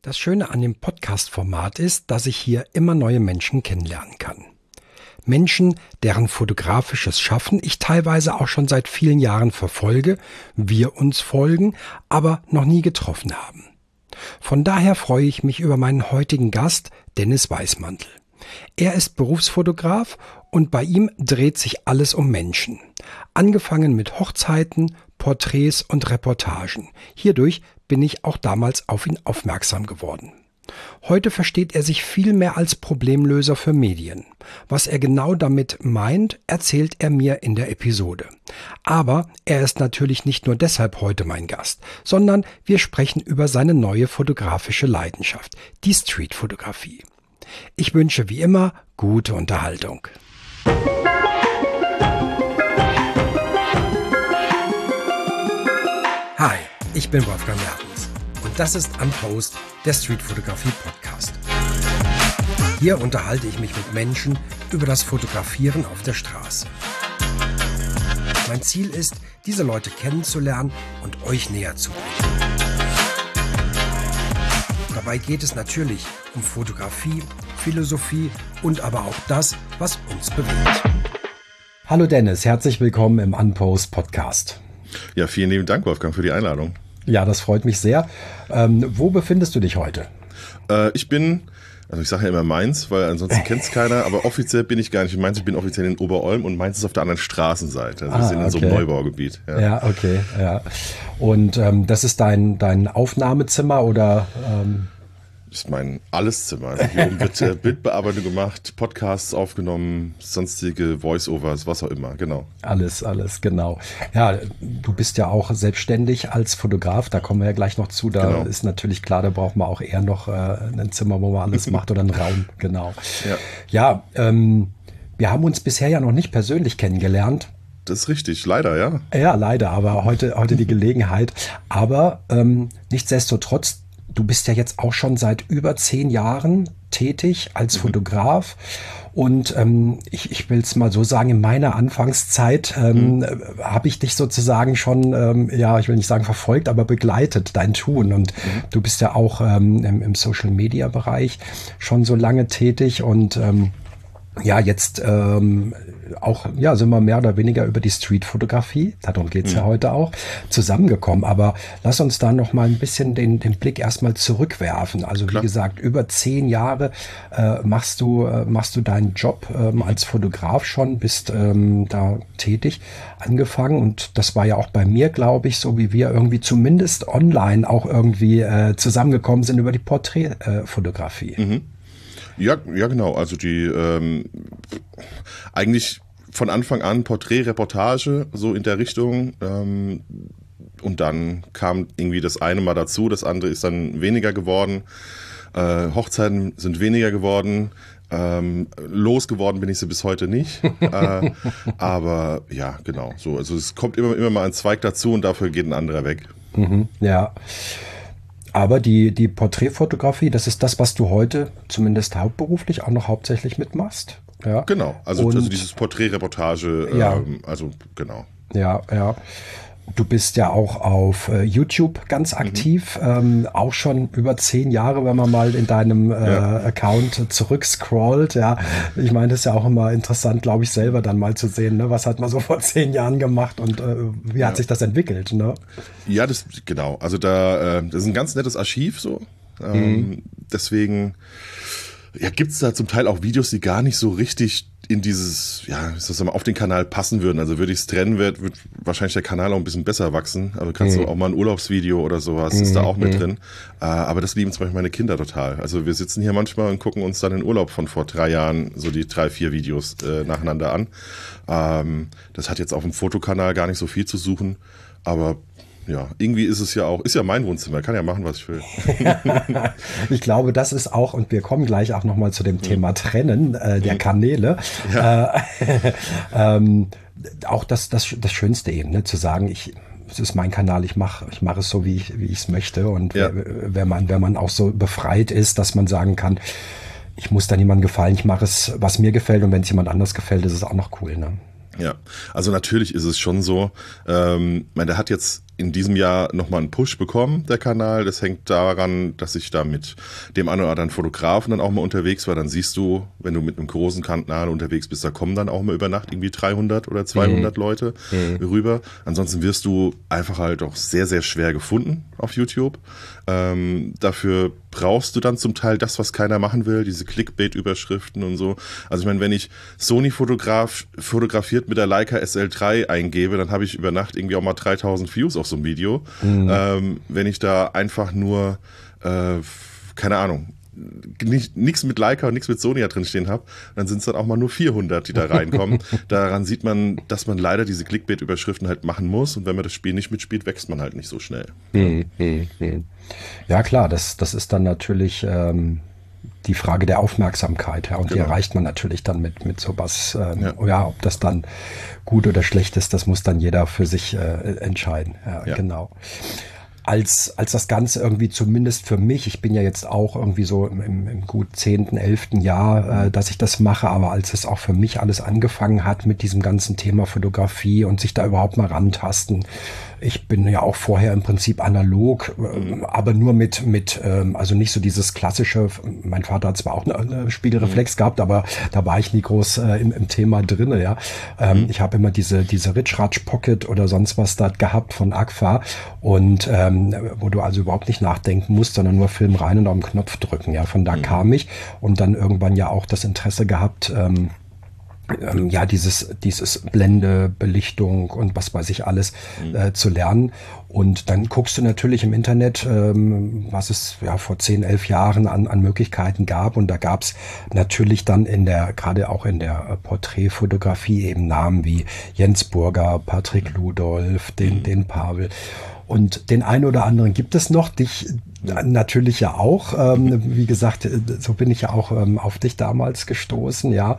Das Schöne an dem Podcast-Format ist, dass ich hier immer neue Menschen kennenlernen kann. Menschen, deren fotografisches Schaffen ich teilweise auch schon seit vielen Jahren verfolge, wir uns folgen, aber noch nie getroffen haben. Von daher freue ich mich über meinen heutigen Gast, Dennis Weismantel. Er ist Berufsfotograf und bei ihm dreht sich alles um Menschen. Angefangen mit Hochzeiten, Porträts und Reportagen. Hierdurch bin ich auch damals auf ihn aufmerksam geworden. Heute versteht er sich viel mehr als Problemlöser für Medien. Was er genau damit meint, erzählt er mir in der Episode. Aber er ist natürlich nicht nur deshalb heute mein Gast, sondern wir sprechen über seine neue fotografische Leidenschaft, die Streetfotografie. Ich wünsche wie immer gute Unterhaltung. Hi, ich bin Wolfgang Mertens und das ist Unpost, der Streetfotografie-Podcast. Hier unterhalte ich mich mit Menschen über das Fotografieren auf der Straße. Mein Ziel ist, diese Leute kennenzulernen und euch näher zu bringen. Dabei geht es natürlich um Fotografie, Philosophie und aber auch das, was uns bewegt. Hallo Dennis, herzlich willkommen im Unpost Podcast. Ja, vielen lieben Dank, Wolfgang, für die Einladung. Ja, das freut mich sehr. Wo befindest du dich heute? Ich sage ja immer Mainz, weil ansonsten kennt es keiner, aber offiziell bin ich gar nicht in Mainz, ich bin offiziell in Oberolm und Mainz ist auf der anderen Straßenseite. Also wir sind in so einem Neubaugebiet. Ja, okay, ja. Und das ist dein Aufnahmezimmer oder? Das ist mein Alleszimmer. Also hier oben wird Bildbearbeitung gemacht, Podcasts aufgenommen, sonstige Voice-Overs, was auch immer, genau. Alles, genau. Ja, du bist ja auch selbstständig als Fotograf, da kommen wir ja gleich noch zu. Da ist natürlich klar, da braucht man auch eher noch ein Zimmer, wo man alles macht oder einen Raum, genau. Ja, wir haben uns bisher ja noch nicht persönlich kennengelernt. Das ist richtig, leider, ja. Ja, leider, aber heute die Gelegenheit. Aber nichtsdestotrotz, du bist ja jetzt auch schon seit über 10 Jahren tätig als Fotograf und ich will es mal so sagen, in meiner Anfangszeit habe ich dich sozusagen schon, ich will nicht sagen verfolgt, aber begleitet, dein Tun und du bist ja auch im Social-Media-Bereich schon so lange tätig und jetzt sind wir mehr oder weniger über die Streetfotografie, darum geht's ja heute auch, zusammengekommen. Aber lass uns da noch mal ein bisschen den Blick erstmal zurückwerfen. Also wie gesagt, über 10 Jahre machst du deinen Job als Fotograf schon, bist da tätig, angefangen. Und das war ja auch bei mir, glaube ich, so wie wir irgendwie zumindest online auch irgendwie zusammengekommen sind über die Porträtfotografie. Ja, genau. Also die eigentlich von Anfang an Porträtreportage, so in der Richtung. Und dann kam irgendwie das eine mal dazu, das andere ist dann weniger geworden. Hochzeiten sind weniger geworden. Losgeworden bin ich sie bis heute nicht. Aber ja, genau. So, also es kommt immer mal ein Zweig dazu und dafür geht ein anderer weg. Ja. Aber die Porträtfotografie, das ist das, was du heute zumindest hauptberuflich auch noch hauptsächlich mitmachst. Ja. Genau, also dieses Porträtreportage, genau. Ja. Du bist ja auch auf YouTube ganz aktiv, auch schon über 10 Jahre, wenn man mal in deinem Account zurückscrollt. Ja, ich meine, das ist ja auch immer interessant, glaube ich, selber dann mal zu sehen, ne? Was hat man so vor 10 Jahren gemacht und wie hat sich das entwickelt? Ne? Ja, genau. Also das ist ein ganz nettes Archiv so. Deswegen gibt es da zum Teil auch Videos, die gar nicht so richtig in dieses, auf den Kanal passen würden. Also würde ich es trennen, wird wahrscheinlich der Kanal auch ein bisschen besser wachsen. Also kannst du auch mal ein Urlaubsvideo oder sowas, ist da auch mit drin. Aber das lieben zum Beispiel meine Kinder total. Also wir sitzen hier manchmal und gucken uns dann den Urlaub von vor 3 Jahren, so die 3, 4 Videos nacheinander an. Das hat jetzt auf dem Fotokanal gar nicht so viel zu suchen, aber ja, irgendwie ist ja mein Wohnzimmer, kann ja machen, was ich will. Ich glaube, das ist auch, und wir kommen gleich auch nochmal zu dem Thema Trennen der Kanäle, auch das Schönste eben, ne, zu sagen, es ist mein Kanal, ich mache es so, wie ich es möchte und wenn man auch so befreit ist, dass man sagen kann, ich muss da niemandem gefallen, ich mache es, was mir gefällt und wenn es jemand anders gefällt, ist es auch noch cool, ne? Ja, also natürlich ist es schon so, der hat jetzt in diesem Jahr nochmal einen Push bekommen, der Kanal. Das hängt daran, dass ich da mit dem einen oder anderen Fotografen dann auch mal unterwegs war. Dann siehst du, wenn du mit einem großen Kanal unterwegs bist, da kommen dann auch mal über Nacht irgendwie 300 oder 200 Leute rüber. Ansonsten wirst du einfach halt auch sehr, sehr schwer gefunden auf YouTube. Dafür brauchst du dann zum Teil das, was keiner machen will, diese Clickbait-Überschriften und so. Also ich meine, wenn ich Sony-Fotograf fotografiert mit der Leica SL3 eingebe, dann habe ich über Nacht irgendwie auch mal 3000 Views auf so ein Video. Wenn ich da einfach nur, keine Ahnung, nichts mit Leica und nichts mit Sony da drin stehen habe, dann sind es dann auch mal nur 400, die da reinkommen. Daran sieht man, dass man leider diese Clickbait-Überschriften halt machen muss, und wenn man das Spiel nicht mitspielt, wächst man halt nicht so schnell. Ja klar, das ist dann natürlich die Frage der Aufmerksamkeit, ja, und die erreicht man natürlich dann mit sowas. Ob das dann gut oder schlecht ist, das muss dann jeder für sich entscheiden. Ja. Genau. Als das Ganze irgendwie, zumindest für mich, ich bin ja jetzt auch irgendwie so im gut 10., 11. Jahr, dass ich das mache, aber als es auch für mich alles angefangen hat mit diesem ganzen Thema Fotografie und sich da überhaupt mal rantasten. Ich bin ja auch vorher im Prinzip analog, aber nur also nicht so dieses klassische, mein Vater hat zwar auch eine Spiegelreflex gehabt, aber da war ich nie groß im Thema drinne, ja. Ich habe immer diese Ritsch-Ratsch Pocket oder sonst was da gehabt von Agfa, und wo du also überhaupt nicht nachdenken musst, sondern nur Film rein und auf den Knopf drücken, ja. Von da kam ich, und dann irgendwann ja auch das Interesse gehabt, dieses Blende, Belichtung und was weiß ich alles zu lernen. Und dann guckst du natürlich im Internet, was es ja vor 10, 11 Jahren an Möglichkeiten gab. Und da gab es natürlich dann gerade auch in der Porträtfotografie eben Namen wie Jens Burger, Patrick Ludolf, den Pavel. Und den einen oder anderen gibt es noch, dich natürlich ja auch. Wie gesagt, so bin ich ja auch auf dich damals gestoßen, ja.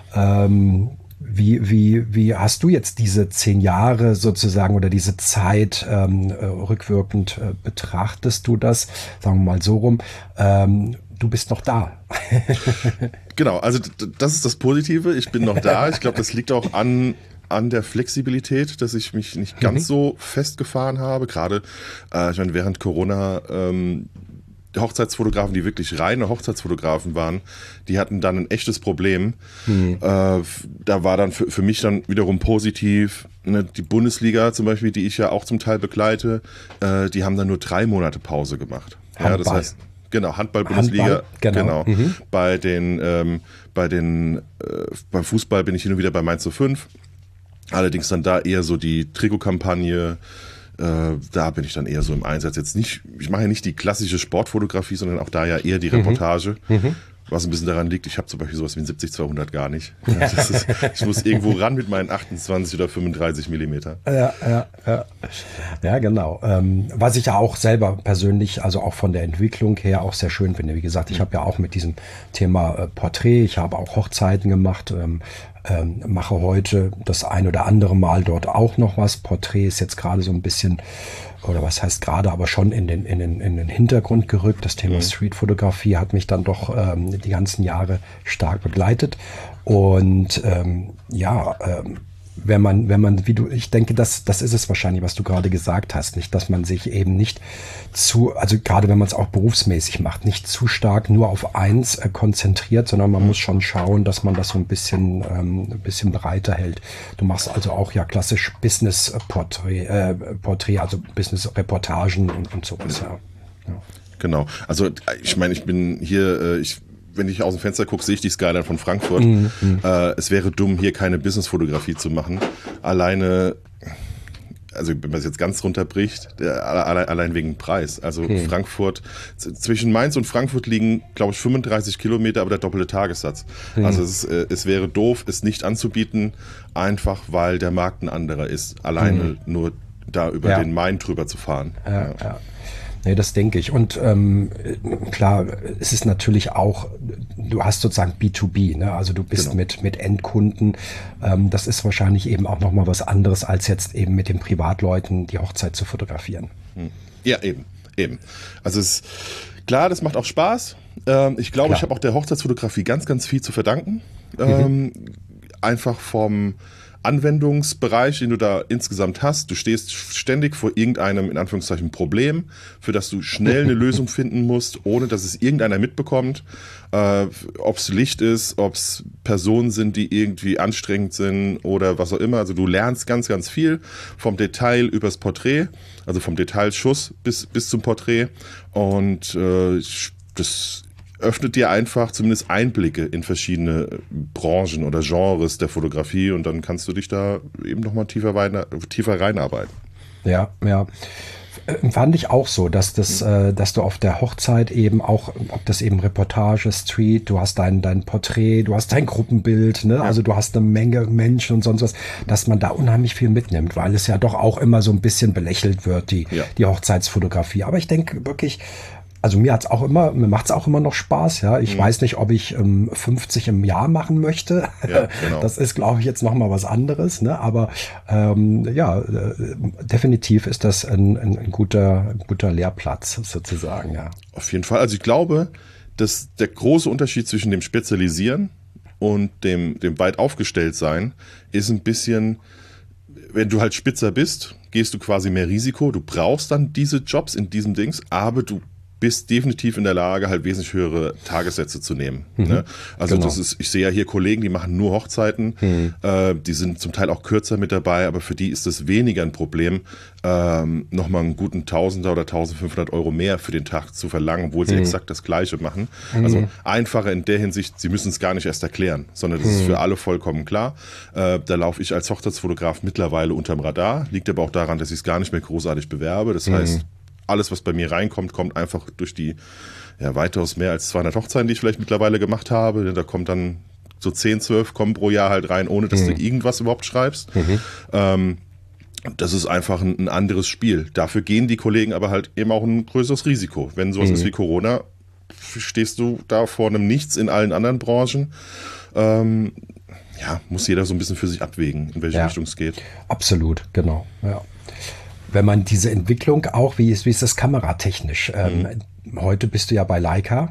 Wie hast du jetzt diese 10 Jahre sozusagen oder diese Zeit rückwirkend betrachtest du das? Sagen wir mal so rum. Du bist noch da. Genau, also das ist das Positive. Ich bin noch da. Ich glaube, das liegt auch an der Flexibilität, dass ich mich nicht ganz so festgefahren habe. Gerade, ich meine, während Corona, die Hochzeitsfotografen, die wirklich reine Hochzeitsfotografen waren, die hatten dann ein echtes Problem. Da war dann für mich dann wiederum positiv, ne, die Bundesliga zum Beispiel, die ich ja auch zum Teil begleite, die haben dann nur 3 Monate Pause gemacht. Handball. Ja, das heißt, genau, Handball-Bundesliga. Genau. Beim Fußball bin ich hin und wieder bei Mainz 05. Allerdings dann da eher so die Trikotkampagne, da bin ich dann eher so im Einsatz. Jetzt nicht, ich mache ja nicht die klassische Sportfotografie, sondern auch da ja eher die Reportage. Was ein bisschen daran liegt, ich habe zum Beispiel sowas wie ein 70-200 gar nicht. Ich muss irgendwo ran mit meinen 28 oder 35 Millimeter. Ja, genau. Was ich ja auch selber persönlich, also auch von der Entwicklung her auch sehr schön finde. Wie gesagt, ich habe ja auch mit diesem Thema Porträt, ich habe auch Hochzeiten gemacht, mache heute das ein oder andere Mal dort auch noch was. Porträt ist jetzt gerade so ein bisschen, oder was heißt gerade, aber schon in den Hintergrund gerückt. Das Thema Streetfotografie hat mich dann doch die ganzen Jahre stark begleitet. Und wenn man, ich denke, das ist es wahrscheinlich, was du gerade gesagt hast, nicht, dass man sich eben nicht also gerade wenn man es auch berufsmäßig macht, nicht zu stark nur auf eins konzentriert, sondern man muss schon schauen, dass man das so ein bisschen breiter hält. Du machst also auch ja klassisch Business-Porträt, also Business-Reportagen und sowas, ja. Genau. Also ich meine, ich bin hier, wenn ich aus dem Fenster gucke, sehe ich die Skyline von Frankfurt. Es wäre dumm, hier keine Businessfotografie zu machen. Alleine, also wenn man es jetzt ganz runterbricht, allein wegen Preis. Also Frankfurt, zwischen Mainz und Frankfurt liegen, glaube ich, 35 Kilometer, aber der doppelte Tagessatz. Also es wäre doof, es nicht anzubieten, einfach weil der Markt ein anderer ist. Alleine nur da über den Main drüber zu fahren. Ja. Nee, das denke ich. Und klar, es ist natürlich auch, du hast sozusagen B2B, ne? Also du bist mit Endkunden. Das ist wahrscheinlich eben auch nochmal was anderes, als jetzt eben mit den Privatleuten die Hochzeit zu fotografieren. Ja, eben. Also klar, das macht auch Spaß. Ich glaube, ich habe auch der Hochzeitsfotografie ganz, ganz viel zu verdanken. Einfach vom Anwendungsbereich, den du da insgesamt hast. Du stehst ständig vor irgendeinem, in Anführungszeichen, Problem, für das du schnell eine Lösung finden musst, ohne dass es irgendeiner mitbekommt. Ob es Licht ist, ob es Personen sind, die irgendwie anstrengend sind oder was auch immer. Also du lernst ganz, ganz viel vom Detail übers Porträt, also vom Detailschuss bis zum Porträt. Und das öffnet dir einfach zumindest Einblicke in verschiedene Branchen oder Genres der Fotografie und dann kannst du dich da eben nochmal tiefer reinarbeiten. Ja, ja. Fand ich auch so, dass du auf der Hochzeit eben auch, ob das eben Reportage, Street, du hast dein Porträt, du hast dein Gruppenbild, ne? Ja. Also du hast eine Menge Menschen und sonst was, dass man da unheimlich viel mitnimmt, weil es ja doch auch immer so ein bisschen belächelt wird, die Hochzeitsfotografie. Aber ich denke wirklich, also mir macht es auch immer noch Spaß, ja. Ich weiß nicht, ob ich 50 im Jahr machen möchte. Ja, genau. Das ist, glaube ich, jetzt noch mal was anderes, ne? Aber definitiv ist das ein guter Lehrplatz sozusagen, ja. Auf jeden Fall. Also ich glaube, dass der große Unterschied zwischen dem Spezialisieren und dem weit aufgestellt sein ist ein bisschen, wenn du halt Spitzer bist, gehst du quasi mehr Risiko. Du brauchst dann diese Jobs in diesem Dings, aber du bist definitiv in der Lage, halt wesentlich höhere Tagessätze zu nehmen. Ne? Also genau. Ich sehe ja hier Kollegen, die machen nur Hochzeiten, die sind zum Teil auch kürzer mit dabei, aber für die ist es weniger ein Problem, nochmal einen guten Tausender oder 1.500 Euro mehr für den Tag zu verlangen, obwohl sie exakt das Gleiche machen. Also einfacher in der Hinsicht, sie müssen es gar nicht erst erklären, sondern das ist für alle vollkommen klar. Da laufe ich als Hochzeitsfotograf mittlerweile unterm Radar, liegt aber auch daran, dass ich es gar nicht mehr großartig bewerbe. Das heißt, alles, was bei mir reinkommt, kommt einfach durch die weitaus mehr als 200 Hochzeiten, die ich vielleicht mittlerweile gemacht habe. Da kommt dann so 10, 12 kommen pro Jahr halt rein, ohne dass du irgendwas überhaupt schreibst. Das ist einfach ein anderes Spiel. Dafür gehen die Kollegen aber halt eben auch ein größeres Risiko. Wenn sowas ist wie Corona, stehst du da vor einem Nichts in allen anderen Branchen. Muss jeder so ein bisschen für sich abwägen, in welche Richtung es geht. Absolut, genau, ja. Wenn man diese Entwicklung auch, wie ist das kameratechnisch? Heute bist du ja bei Leica.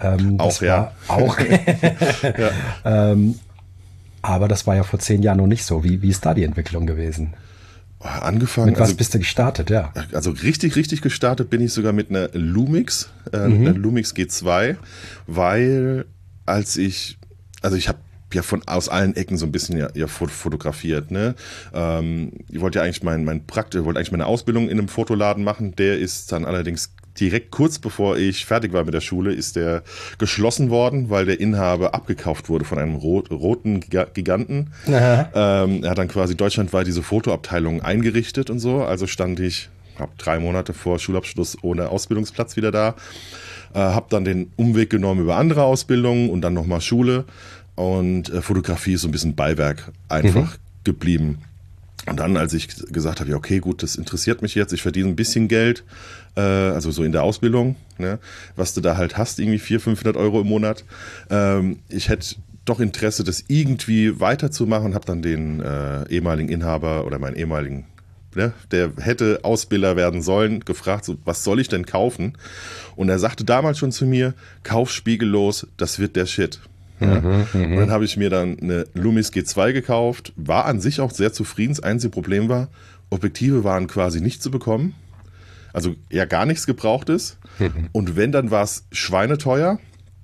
Aber das war ja vor 10 Jahren noch nicht so. Wie ist da die Entwicklung gewesen? Angefangen. Mit was bist du gestartet, ja? Also richtig gestartet bin ich sogar mit einer Lumix, einer Lumix G2, weil ich habe aus allen Ecken so ein bisschen fotografiert, ne? Ich wollte ja eigentlich meine Ausbildung in einem Fotoladen machen. Der ist dann allerdings direkt kurz bevor ich fertig war mit der Schule, ist der geschlossen worden, weil der Inhaber abgekauft wurde von einem roten Giganten. Er hat dann quasi deutschlandweit diese Fotoabteilung eingerichtet und so. Also stand ich 3 Monate vor Schulabschluss ohne Ausbildungsplatz wieder da. Habe dann den Umweg genommen über andere Ausbildungen und dann nochmal Schule. Und Fotografie ist so ein bisschen Beiwerk einfach geblieben. Und dann, als ich gesagt habe, ja okay, gut, das interessiert mich jetzt, ich verdiene ein bisschen Geld, also so in der Ausbildung, ne, was du da halt hast, irgendwie 400-500 Euro im Monat. Ich hätte doch Interesse, das irgendwie weiterzumachen, habe dann den ehemaligen Inhaber oder meinen ehemaligen, der hätte Ausbilder werden sollen, gefragt, so, was soll ich denn kaufen? Und er sagte damals schon zu mir, kauf spiegellos, das wird der Shit. Ja. Und dann habe ich mir dann eine Lumix G2 gekauft, war an sich auch sehr zufrieden. Das einzige Problem war, Objektive waren quasi nicht zu bekommen, also ja gar nichts Gebrauchtes. Und wenn, dann war es schweineteuer.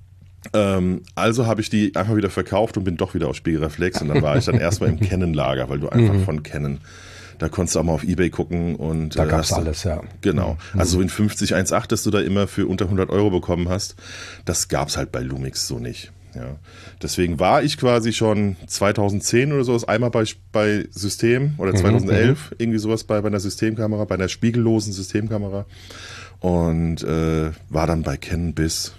Also habe ich die einfach wieder verkauft und bin doch wieder auf Spiegelreflex. Und dann war ich dann erstmal im Canon-Lager, weil du einfach von Canon, da konntest du auch mal auf eBay gucken. Und da gab es alles, ja. Genau. Also so in 50 1.8, das du da immer für unter 100 Euro bekommen hast, das gab es halt bei Lumix so nicht. Ja. Deswegen war ich quasi schon 2010 oder sowas einmal bei System oder 2011 irgendwie sowas bei einer Systemkamera, bei einer spiegellosen Systemkamera und war dann bei Canon bis,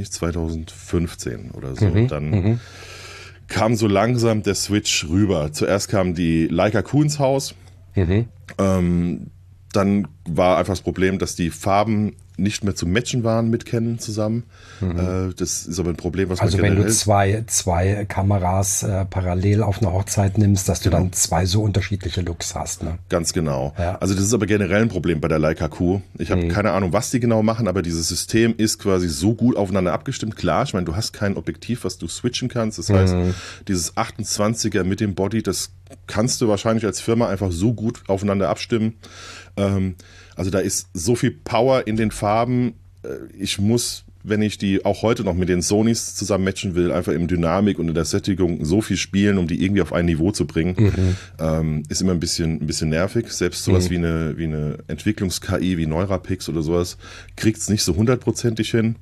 2015 oder so. Dann kam so langsam der Switch rüber. Zuerst kam die Leica Q ins Haus. Dann war einfach das Problem, dass die Farben nicht mehr zu matchen waren mit Canon zusammen. Das ist aber ein Problem, was Also man wenn du generell... zwei Kameras parallel auf einer Hochzeit nimmst, dass du dann zwei so unterschiedliche Looks hast. Ne? Ganz genau. Ja. Also das ist aber generell ein Problem bei der Leica Q. Ich habe keine Ahnung, was die genau machen, aber dieses System ist quasi so gut aufeinander abgestimmt. Klar, ich meine, du hast kein Objektiv, was du switchen kannst. Das heißt, dieses 28er mit dem Body, das kannst du wahrscheinlich als Firma einfach so gut aufeinander abstimmen. Also da ist so viel Power in den Farben. Ich muss, wenn ich die auch heute noch mit den Sonys zusammen matchen will, einfach in Dynamik und in der Sättigung so viel spielen, um die irgendwie auf ein Niveau zu bringen. Ist immer ein bisschen nervig. Selbst sowas wie eine Entwicklungs-KI wie Neurapix oder sowas kriegt es nicht so 100%ig hin,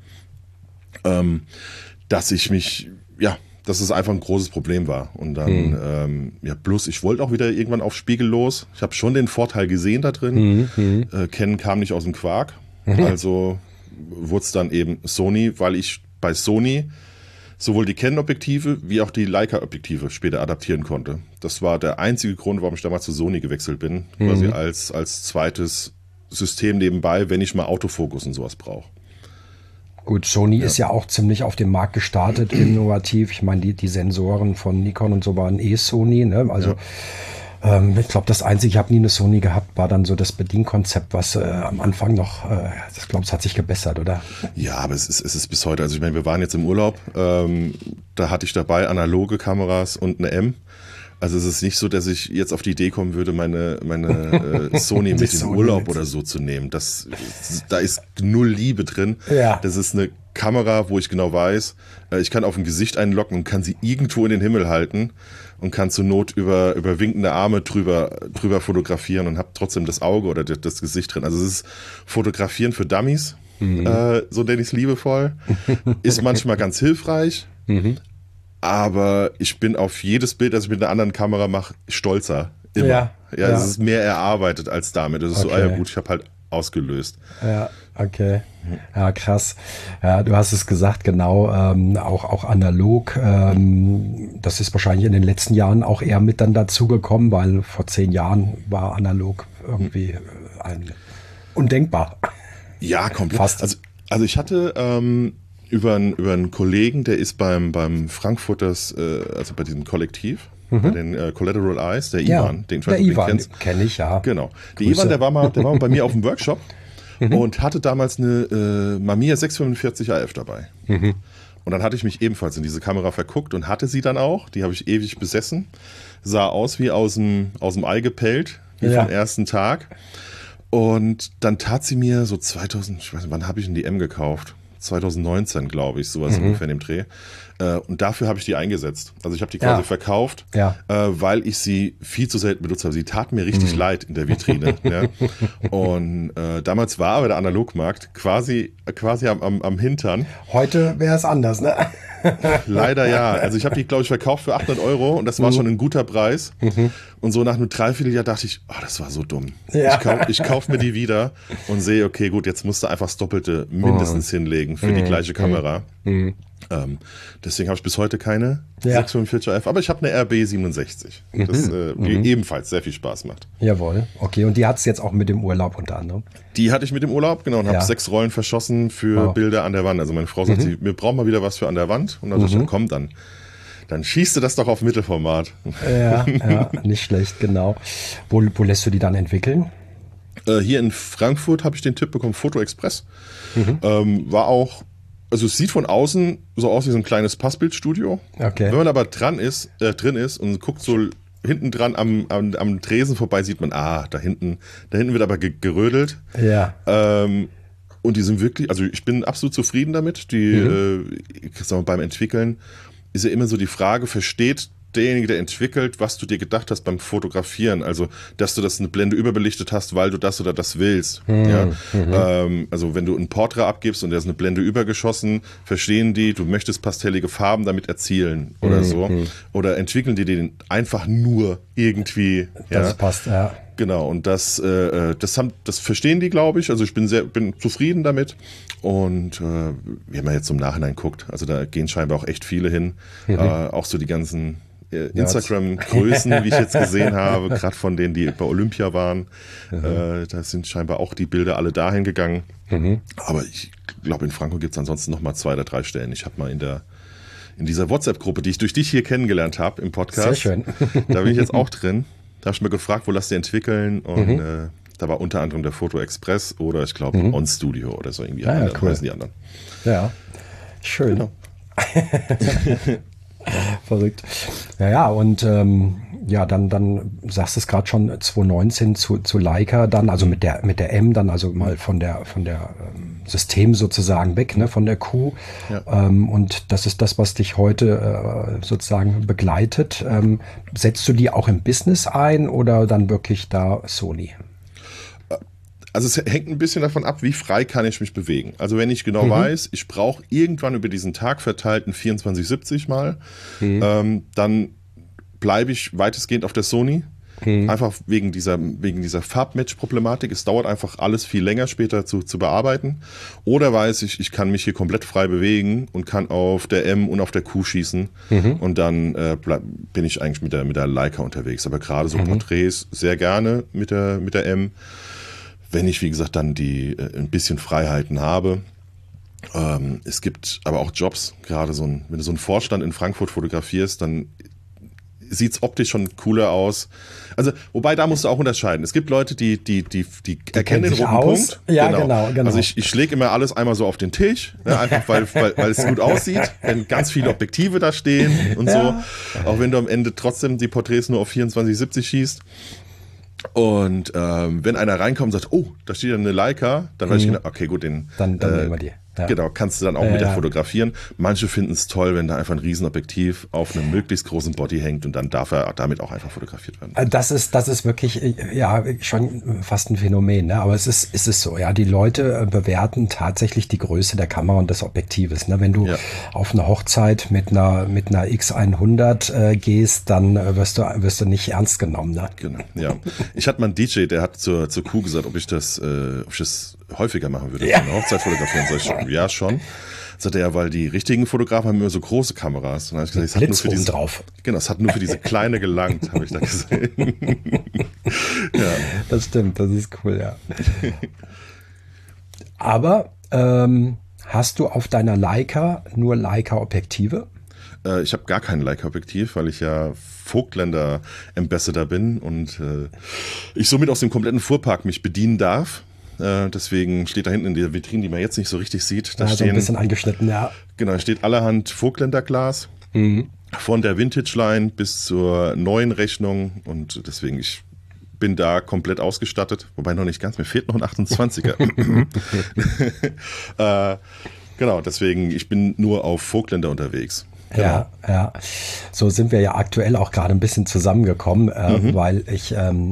dass es einfach ein großes Problem war. Und dann, plus ich wollte auch wieder irgendwann auf Spiegel los. Ich habe schon den Vorteil gesehen da drin. Canon kam nicht aus dem Quark. Also wurde es dann eben Sony, weil ich bei Sony sowohl die Canon-Objektive wie auch die Leica-Objektive später adaptieren konnte. Das war der einzige Grund, warum ich damals zu Sony gewechselt bin. Quasi als zweites System nebenbei, wenn ich mal Autofokus und sowas brauche. Gut, Sony ist ja auch ziemlich auf dem Markt gestartet, innovativ. Ich meine, die Sensoren von Nikon und so waren Sony. Ne? Also ich glaube, das Einzige, ich habe nie eine Sony gehabt, war dann so das Bedienkonzept, was am Anfang noch, ich glaube, es hat sich gebessert, oder? Ja, aber es ist bis heute, also ich meine, wir waren jetzt im Urlaub, da hatte ich dabei analoge Kameras und eine M. Also es ist nicht so, dass ich jetzt auf die Idee kommen würde, meine Sony mit in den Urlaub oder so zu nehmen. Da ist null Liebe drin. Ja. Das ist eine Kamera, wo ich genau weiß, ich kann auf ein Gesicht einlocken und kann sie irgendwo in den Himmel halten und kann zur Not über winkende Arme drüber fotografieren und habe trotzdem das Auge oder das Gesicht drin. Also es ist Fotografieren für Dummies, so nenne ich es liebevoll. Ist manchmal ganz hilfreich. Aber ich bin auf jedes Bild, das ich mit einer anderen Kamera mache, stolzer. Immer. Ja, es ist mehr erarbeitet als damit. Das ist so, gut, ich habe halt ausgelöst. Ja, okay. Ja, krass. Ja, du hast es gesagt, genau, auch analog. Das ist wahrscheinlich in den letzten Jahren auch eher mit dann dazugekommen, weil vor 10 Jahren war analog irgendwie undenkbar. Ja, komplett. Fast. Also ich hatte über einen Kollegen, der ist beim Frankfurters, also bei diesem Kollektiv, bei den Collateral Eyes, der Ivan, den kenne ich, ja. Genau. Der Ivan, der war mal bei mir auf dem Workshop und hatte damals eine Mamiya 645 AF dabei. Und dann hatte ich mich ebenfalls in diese Kamera verguckt und hatte sie dann auch. Die habe ich ewig besessen. Sah aus wie aus dem Ei gepellt, wie vom ersten Tag. Und dann tat sie mir so 2000, ich weiß nicht, wann habe ich denn die M gekauft? 2019, glaube ich, sowas ungefähr in dem Dreh. Und dafür habe ich die eingesetzt. Also ich habe die quasi verkauft, weil ich sie viel zu selten benutzt habe. Sie tat mir richtig leid in der Vitrine. Ja. Und damals war aber der Analogmarkt quasi am Hintern. Heute wäre es anders, ne? Leider ja. Also ich habe die, glaube ich, verkauft für 800 € und das war schon ein guter Preis. Und so nach einem Dreivierteljahr dachte ich, das war so dumm. Ja. Ich kauf mir die wieder und sehe, okay, gut, jetzt musst du einfach das Doppelte mindestens hinlegen für die gleiche Kamera. Deswegen habe ich bis heute keine 645 AF, aber ich habe eine RB67, die ebenfalls sehr viel Spaß macht. Jawohl, okay. Und die hat es jetzt auch mit dem Urlaub unter anderem? Die hatte ich mit dem Urlaub, genau, und habe 6 Rollen verschossen für Bilder an der Wand. Also meine Frau sagt, wir brauchen mal wieder was für an der Wand. Und dann dachte ich, komm, dann schießt du das doch auf Mittelformat. Ja, nicht schlecht, genau. Wo lässt du die dann entwickeln? Hier in Frankfurt habe ich den Tipp bekommen, Foto Express. War auch, also es sieht von außen so aus wie so ein kleines Passbildstudio. Okay. Wenn man aber drin ist und guckt so hinten dran am Tresen vorbei, sieht man, da hinten wird aber gerödelt. Ja. Und die sind wirklich, also ich bin absolut zufrieden damit. Beim Entwickeln ist ja immer so die Frage, versteht derjenige, der entwickelt, was du dir gedacht hast beim Fotografieren, also dass du das eine Blende überbelichtet hast, weil du das oder das willst. Also wenn du ein Porträt abgibst und der ist eine Blende übergeschossen, verstehen die, du möchtest pastellige Farben damit erzielen oder so. Oder entwickeln die den einfach nur irgendwie. Das passt, ja. Genau, und das verstehen die, glaube ich. Also ich bin zufrieden damit. Und wie man jetzt im Nachhinein guckt, also da gehen scheinbar auch echt viele hin. Auch so die ganzen Instagram-Größen, wie ich jetzt gesehen habe, gerade von denen, die bei Olympia waren. Da sind scheinbar auch die Bilder alle dahin gegangen. Aber ich glaube, in Frankfurt gibt es ansonsten noch mal 2 oder 3 Stellen. Ich habe mal in dieser WhatsApp-Gruppe, die ich durch dich hier kennengelernt habe im Podcast. Sehr schön. Da bin ich jetzt auch drin. Da habe ich mir gefragt, wo lasst ihr entwickeln? Und da war unter anderem der Foto Express oder ich glaube On Studio oder so irgendwie. Ja, cool. Die anderen. Ja, schön. Genau. Verrückt. Ja, und dann sagst du es gerade schon, 2019 zu Leica dann, also mit der M dann, also mal von der System sozusagen weg, ne, von der Q. Ja. Und das ist das, was dich heute sozusagen begleitet. Setzt du die auch im Business ein oder dann wirklich da Sony? Also es hängt ein bisschen davon ab, wie frei kann ich mich bewegen. Also wenn ich genau weiß, ich brauche irgendwann über diesen Tag verteilten 24-70 mal, dann bleibe ich weitestgehend auf der Sony. Einfach wegen dieser Farbmatch-Problematik. Es dauert einfach alles viel länger später zu bearbeiten. Oder weiß ich kann mich hier komplett frei bewegen und kann auf der M und auf der Q schießen. Und dann bin ich eigentlich mit der Leica unterwegs. Aber gerade so Porträts sehr gerne mit der M. Wenn ich, wie gesagt, dann ein bisschen Freiheiten habe. Es gibt aber auch Jobs, gerade wenn du so einen Vorstand in Frankfurt fotografierst, dann sieht es optisch schon cooler aus. Also, wobei, da musst du auch unterscheiden. Es gibt Leute, die erkennen den roten Punkt. Ja, genau. Also ich schläge immer alles einmal so auf den Tisch, ne, einfach weil es gut aussieht, wenn ganz viele Objektive da stehen und so. Auch wenn du am Ende trotzdem die Porträts nur auf 24-70 schießt. Und wenn einer reinkommt und sagt, oh, da steht ja eine Leica, dann weiß ich genau, okay, gut, dann nehmen wir die. Ja. Genau, kannst du dann auch mit der fotografieren. Manche finden es toll, wenn da einfach ein Riesenobjektiv auf einem möglichst großen Body hängt und dann darf er damit auch einfach fotografiert werden. Das ist wirklich, ja, schon fast ein Phänomen, ne? Aber es ist so, ja, die Leute bewerten tatsächlich die Größe der Kamera und des Objektives, ne? Wenn du auf eine Hochzeit mit einer X100 gehst, dann wirst du nicht ernst genommen, ne? Genau, ja. Ich hatte mal einen DJ, der hat zur Kuh gesagt, ob ich das häufiger machen würde, eine Hochzeit fotografieren soll. Ja, schon. Sagt er ja, weil die richtigen Fotografen haben immer so große Kameras. Und dann habe ich gesagt, es hat nur für diese drauf. Genau, es hat nur für diese kleine gelangt, habe ich da gesehen. Ja. Das stimmt, das ist cool, ja. Aber hast du auf deiner Leica nur Leica-Objektive? Ich habe gar kein Leica-Objektiv, weil ich ja Vogtländer Ambassador bin und ich somit aus dem kompletten Fuhrpark mich bedienen darf. Deswegen steht da hinten in der Vitrine, die man jetzt nicht so richtig sieht, da so ein bisschen angeschnitten, ja. Genau, da steht allerhand Vogtländer Glas, von der Vintage-Line bis zur neuen Rechnung und deswegen, ich bin da komplett ausgestattet, wobei noch nicht ganz, mir fehlt noch ein 28er. Genau, deswegen, ich bin nur auf Vogtländer unterwegs. Genau. Ja. So sind wir ja aktuell auch gerade ein bisschen zusammengekommen, weil ich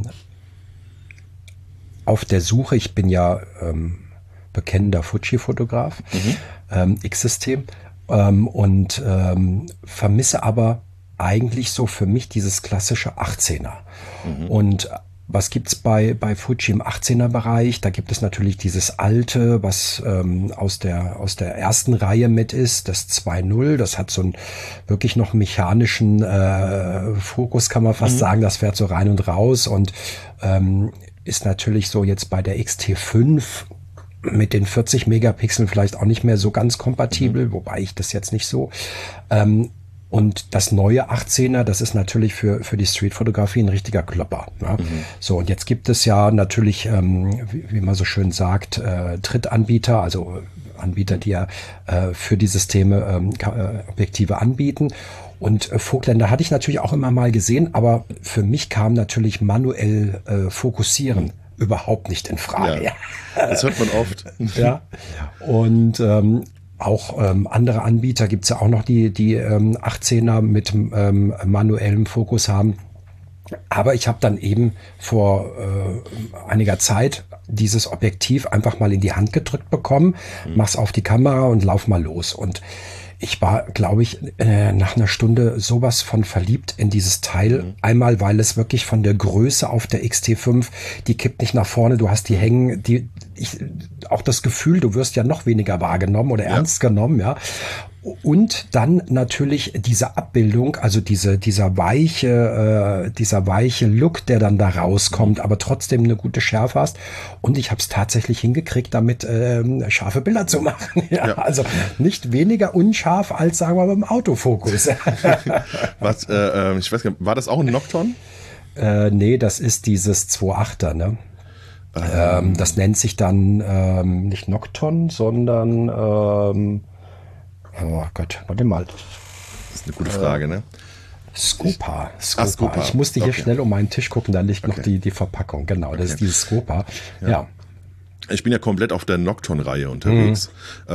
auf der Suche, ich bin ja bekennender Fuji-Fotograf, X-System, und vermisse aber eigentlich so für mich dieses klassische 18er. Und was gibt's bei Fuji im 18er Bereich? Da gibt es natürlich dieses alte, was aus der ersten Reihe mit ist, das 2.0. Das hat so einen wirklich noch mechanischen Fokus, kann man fast sagen. Das fährt so rein und raus und ist natürlich so jetzt bei der XT5 mit den 40 Megapixeln vielleicht auch nicht mehr so ganz kompatibel, wobei ich das jetzt nicht so. Und das neue 18er, das ist natürlich für die Streetfotografie ein richtiger Klopper. Ne? So, und jetzt gibt es ja natürlich, wie man so schön sagt, Drittanbieter, also Anbieter, die ja für die Systeme Objektive anbieten. Und Vogtländer hatte ich natürlich auch immer mal gesehen, aber für mich kam natürlich manuell fokussieren überhaupt nicht in Frage. Ja, das hört man oft. Ja, und auch andere Anbieter gibt's ja auch noch, die 18er mit manuellem Fokus haben. Aber ich habe dann eben vor einiger Zeit dieses Objektiv einfach mal in die Hand gedrückt bekommen, mach's auf die Kamera und lauf mal los. Und ich war, glaube ich, nach einer Stunde sowas von verliebt in dieses Teil. Einmal, weil es wirklich von der Größe auf der X-T5, die kippt nicht nach vorne, du hast die hängen, auch das Gefühl, du wirst ja noch weniger wahrgenommen oder ernst genommen, ja. Und dann natürlich diese Abbildung, also dieser weiche Look, der dann da rauskommt, aber trotzdem eine gute Schärfe hast. Und ich habe es tatsächlich hingekriegt, damit scharfe Bilder zu machen. Ja, also nicht weniger unscharf als, sagen wir mal, beim Autofokus. Was, ich weiß gar nicht, war das auch ein Nocton? Nee, das ist dieses 2.8er, ne? Das nennt sich dann nicht Nocton, sondern oh Gott, warte mal. Das ist eine gute Frage, ne? Scopa. Scopa. Ich musste hier schnell um meinen Tisch gucken, da liegt noch die Verpackung. Genau, das ist dieses Scopa. Ja. Ich bin ja komplett auf der Nocton-Reihe unterwegs.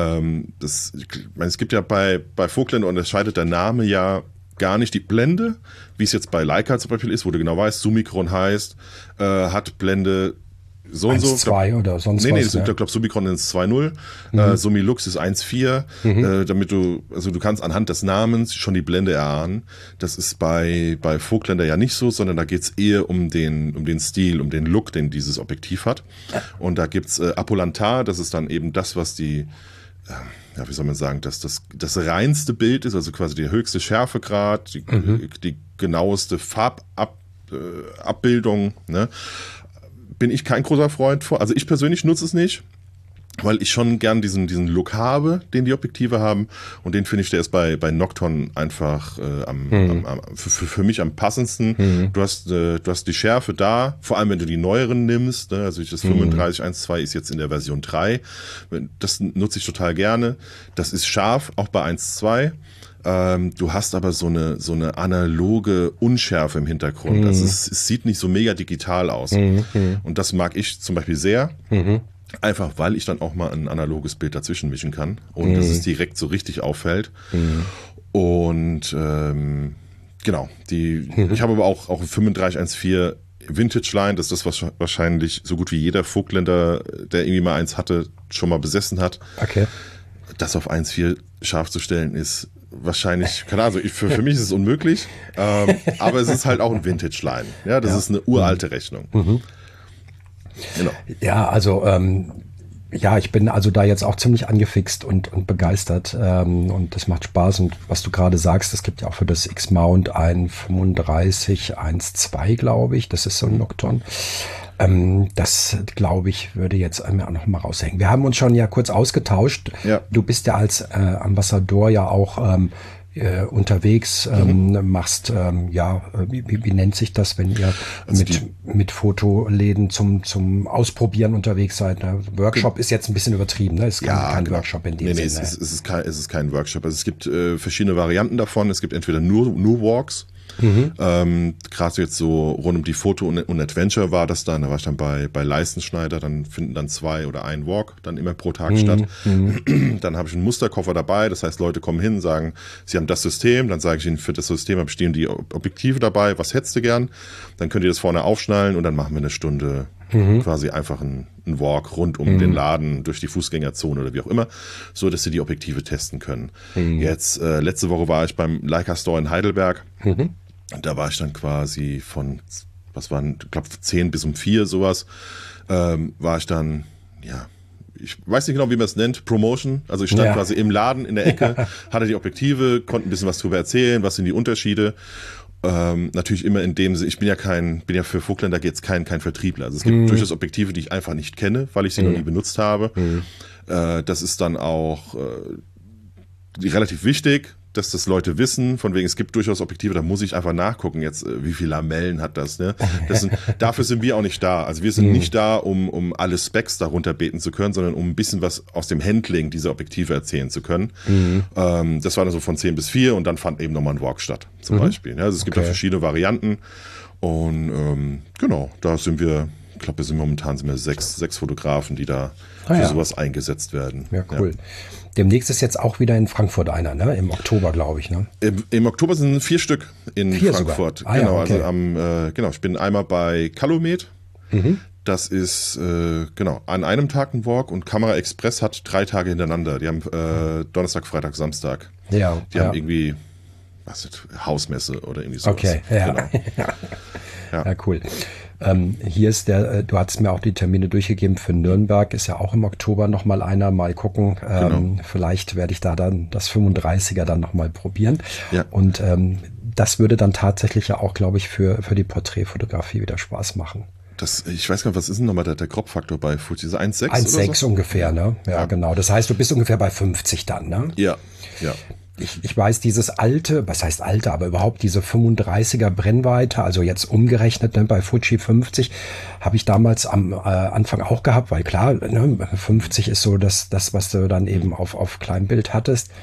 Es gibt ja bei Vogtländer unterscheidet der Name ja gar nicht die Blende, wie es jetzt bei Leica zum Beispiel ist, wo du genau weißt, Summicron heißt, hat Blende so und so. 1,2 oder sonst was. Nee, ich glaube Summicron ist 2.0, Summilux ist 1.4, damit du kannst anhand des Namens schon die Blende erahnen. Das ist bei Vogtländer ja nicht so, sondern da geht's eher um den Stil, um den Look, den dieses Objektiv hat. Und da gibt's Apolantar, das ist dann eben das, was die, wie soll man sagen, dass das reinste Bild ist, also quasi der höchste Schärfegrad, die genaueste Farbabbildung, ne? Bin ich kein großer Freund vor. Also ich persönlich nutze es nicht, weil ich schon gern diesen Look habe, den die Objektive haben. Und den finde ich, der ist bei Nocton einfach für mich am passendsten. Du hast die Schärfe da, vor allem wenn du die neueren nimmst. Ne? Also das 3512 ist jetzt in der Version 3. Das nutze ich total gerne. Das ist scharf, auch bei 1.2. Du hast aber so eine analoge Unschärfe im Hintergrund. Also es sieht nicht so mega digital aus. Und das mag ich zum Beispiel sehr. Einfach weil ich dann auch mal ein analoges Bild dazwischen mischen kann und dass es direkt so richtig auffällt. Und genau, ich habe aber auch 3514 Vintage Line, das ist das, was wahrscheinlich so gut wie jeder Vogtländer, der irgendwie mal eins hatte, schon mal besessen hat. Okay. Das auf 1.4 scharf zu stellen ist wahrscheinlich, keine Ahnung, für mich ist es unmöglich, aber es ist halt auch ein Vintage-Line. Ja, das ist eine uralte Rechnung. Genau. Ja, also ich bin also da jetzt auch ziemlich angefixt und begeistert und das macht Spaß. Und was du gerade sagst, es gibt ja auch für das X-Mount ein 3512, glaube ich, das ist so ein Nocton. Das, glaube ich, würde jetzt auch noch mal raushängen. Wir haben uns schon ja kurz ausgetauscht. Ja. Du bist ja als Ambassador ja auch unterwegs, machst, wie nennt sich das, wenn ihr also mit Fotoläden zum Ausprobieren unterwegs seid? Ne? Workshop ist jetzt ein bisschen übertrieben, ne? Es ist kein Workshop in dem Sinne. Es ist kein Workshop. Also es gibt verschiedene Varianten davon. Es gibt entweder nur Walks. Gerade jetzt so rund um die Foto und Adventure war das dann, da war ich dann bei Leistenschneider, dann finden dann 2 oder ein Walk dann immer pro Tag statt. Dann habe ich einen Musterkoffer dabei, das heißt Leute kommen hin, sagen, sie haben das System, dann sage ich ihnen, für das System habe ich die Objektive dabei, was hättest du gern? Dann könnt ihr das vorne aufschnallen und dann machen wir eine Stunde quasi einfach einen Walk rund um den Laden, durch die Fußgängerzone oder wie auch immer, so dass sie die Objektive testen können. Jetzt, letzte Woche war ich beim Leica Store in Heidelberg. Da war ich dann quasi von, was waren, ich glaube 10 bis um 4 sowas, war ich dann, ich weiß nicht genau, wie man es nennt, Promotion. Also ich stand quasi im Laden in der Ecke, hatte die Objektive, konnte ein bisschen was drüber erzählen, was sind die Unterschiede. Natürlich immer in dem Sinne, ich bin ja für Vogtländer jetzt kein Vertriebler. Also es gibt durchaus Objektive, die ich einfach nicht kenne, weil ich sie noch nie benutzt habe. Das ist dann auch relativ wichtig, dass das Leute wissen, von wegen, es gibt durchaus Objektive, da muss ich einfach nachgucken jetzt, wie viele Lamellen hat das, ne? Dafür sind wir auch nicht da. Also wir sind nicht da, um alle Specs darunter beten zu können, sondern um ein bisschen was aus dem Handling dieser Objektive erzählen zu können. Das war dann so von 10 bis 4 und dann fand eben nochmal ein Walk statt, zum Beispiel. Ja, also es gibt da verschiedene Varianten und genau, da sind wir, ich glaube, momentan sind wir sechs Fotografen, die da für sowas eingesetzt werden. Ja, cool. Demnächst ist jetzt auch wieder in Frankfurt einer, ne? Im Oktober, glaube ich, ne? Im Oktober sind 4 Stück in 4 Frankfurt. Sogar. Genau, also ich bin einmal bei Calumet. Das ist, genau, an einem Tag ein Walk und Kamera Express hat 3 Tage hintereinander. Die haben Donnerstag, Freitag, Samstag. Ja. Die haben irgendwie, was ist, Hausmesse oder irgendwie sowas. Okay, ja. Genau. Ja, cool. Hier ist du hattest mir auch die Termine durchgegeben für Nürnberg, ist ja auch im Oktober nochmal einer, mal gucken. Genau. Vielleicht werde ich da dann das 35er dann nochmal probieren. Ja. Und das würde dann tatsächlich ja auch, glaube ich, für die Porträtfotografie wieder Spaß machen. Ich weiß gar nicht, was ist denn nochmal der Crop-Faktor bei Fuji? 1,6 oder 1,6 so? ungefähr, ne? Ja, genau. Das heißt, du bist ungefähr bei 50 dann, ne? Ja. Ich weiß, dieses alte, was heißt alte, aber überhaupt diese 35er Brennweite, also jetzt umgerechnet, ne, bei Fuji 50, habe ich damals am Anfang auch gehabt, weil klar, ne, 50 ist so das, was du dann eben auf Kleinbild hattest.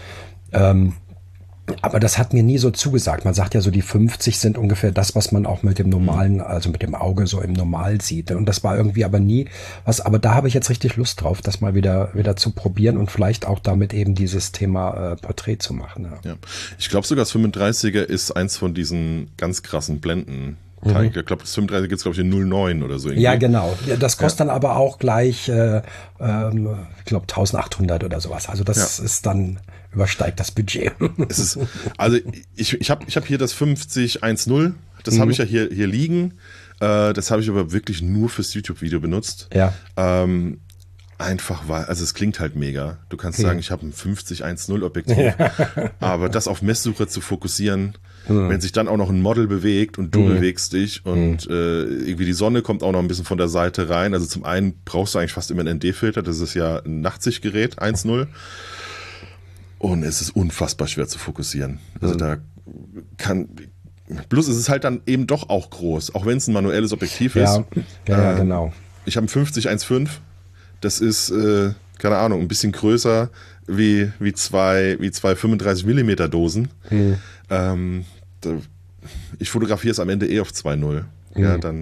Aber das hat mir nie so zugesagt. Man sagt ja so, die 50 sind ungefähr das, was man auch mit dem normalen, also mit dem Auge so im Normal sieht. Und das war irgendwie aber nie was. Aber da habe ich jetzt richtig Lust drauf, das mal wieder zu probieren und vielleicht auch damit eben dieses Thema Porträt zu machen. Ja. Ja. Ich glaube sogar, das 35er ist eins von diesen ganz krassen Blenden. Ich glaube, das 35 gibt es, glaube ich, in 09 oder so. Irgendwie. Ja, genau. Das kostet dann aber auch gleich, ich glaube, 1800 oder sowas. Also das ist dann, übersteigt das Budget. Es ist, also ich hab hier das 5010, das habe ich ja hier liegen. Das habe ich aber wirklich nur fürs YouTube-Video benutzt. Ja. Einfach weil, also es klingt halt mega. Du kannst sagen, ich habe ein 5010 Objektiv, aber das auf Messsuche zu fokussieren, wenn sich dann auch noch ein Model bewegt und du bewegst dich und irgendwie die Sonne kommt auch noch ein bisschen von der Seite rein. Also zum einen brauchst du eigentlich fast immer einen ND-Filter, das ist ja ein Nachtsichtgerät 1.0 und es ist unfassbar schwer zu fokussieren. Also plus ist es halt dann eben doch auch groß, auch wenn es ein manuelles Objektiv ist. Ja, genau. Ich habe ein 50-1.5, das ist, keine Ahnung, ein bisschen größer wie zwei 35mm Dosen. Ich fotografiere es am Ende auf 2.0. Ja, dann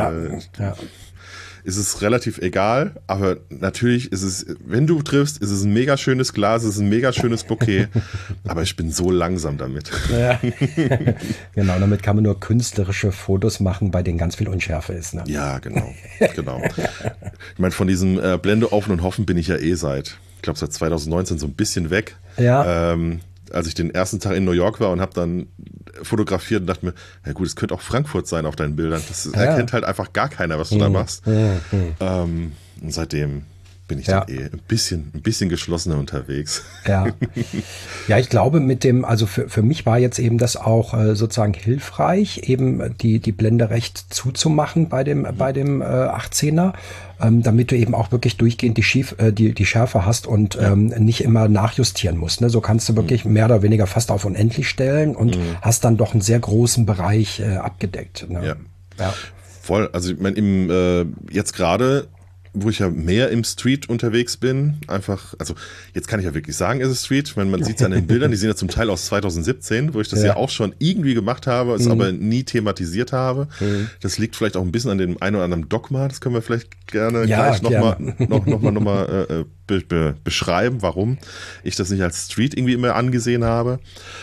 ist es relativ egal, aber natürlich ist es, wenn du triffst, ist es ein mega schönes Glas, es ist ein mega schönes Bouquet, aber ich bin so langsam damit. Ja. Genau, damit kann man nur künstlerische Fotos machen, bei denen ganz viel Unschärfe ist. Ne? Ja, genau. Ich meine, von diesem Blende offen und hoffen bin ich ja seit 2019 so ein bisschen weg. Ja. Als ich den ersten Tag in New York war und habe dann fotografiert und dachte mir, ja gut, es könnte auch Frankfurt sein auf deinen Bildern. Das erkennt halt einfach gar keiner, was du da machst. Und seitdem bin ich dann ein bisschen geschlossener unterwegs. Ja. Ja, ich glaube also für mich war jetzt eben das auch sozusagen hilfreich, eben die Blende recht zuzumachen bei dem 18er, damit du eben auch wirklich durchgehend die Schärfe hast und nicht immer nachjustieren musst. Ne? So kannst du wirklich mehr oder weniger fast auf unendlich stellen und hast dann doch einen sehr großen Bereich abgedeckt. Ne? Ja. Voll. Also ich meine, jetzt gerade, wo ich ja mehr im Street unterwegs bin, einfach, also jetzt kann ich ja wirklich sagen, es ist Street, wenn man sieht es an den Bildern, die sind ja zum Teil aus 2017, wo ich das ja auch schon irgendwie gemacht habe, es aber nie thematisiert habe. Das liegt vielleicht auch ein bisschen an dem einen oder anderen Dogma, das können wir vielleicht gerne gleich nochmal beschreiben, warum ich das nicht als Street irgendwie immer angesehen habe.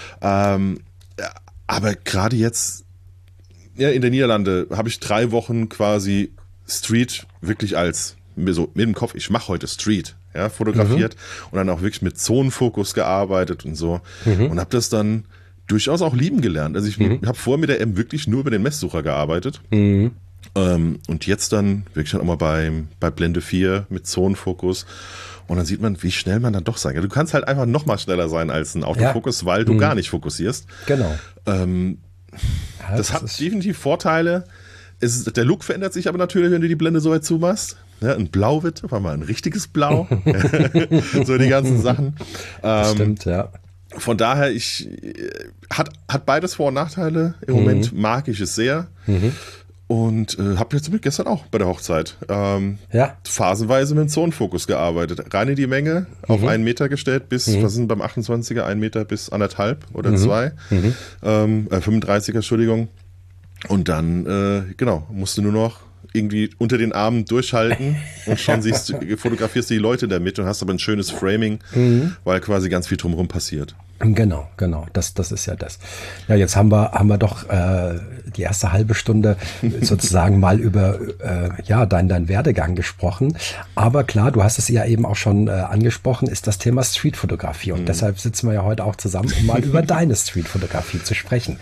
Aber gerade jetzt, in der Niederlande habe ich 3 Wochen quasi Street wirklich als so mit dem Kopf, ich mache heute Street, fotografiert und dann auch wirklich mit Zonenfokus gearbeitet und so und habe das dann durchaus auch lieben gelernt. Also ich habe vorher mit der M wirklich nur über den Messsucher gearbeitet und jetzt dann wirklich dann auch mal bei Blende 4 mit Zonenfokus und dann sieht man, wie schnell man dann doch sein kann. Du kannst halt einfach noch mal schneller sein als ein Autofokus, weil du gar nicht fokussierst. Genau. Das hat definitiv Vorteile. Der Look verändert sich aber natürlich, wenn du die Blende so weit zumachst. Ja, ein Blau wird, auf einmal ein richtiges Blau. So die ganzen Sachen. Stimmt, ja. Von daher, hat beides Vor- und Nachteile. Im Moment mag ich es sehr. Und habe jetzt gestern auch bei der Hochzeit phasenweise mit dem Zonenfokus gearbeitet. Rein in die Menge, auf 1 Meter gestellt, bis, was sind beim 28er, 1 Meter bis 1,5 oder 2. 35er, Entschuldigung. Und dann, musst du nur noch irgendwie unter den Armen durchhalten und schon fotografierst du die Leute in der Mitte und hast aber ein schönes Framing, weil quasi ganz viel drumherum passiert. Genau, das ist ja das. Ja, jetzt haben wir doch die erste halbe Stunde sozusagen mal über ja, dein Werdegang gesprochen. Aber klar, du hast es ja eben auch schon angesprochen, ist das Thema Streetfotografie. Und deshalb sitzen wir ja heute auch zusammen, um mal über deine Streetfotografie zu sprechen.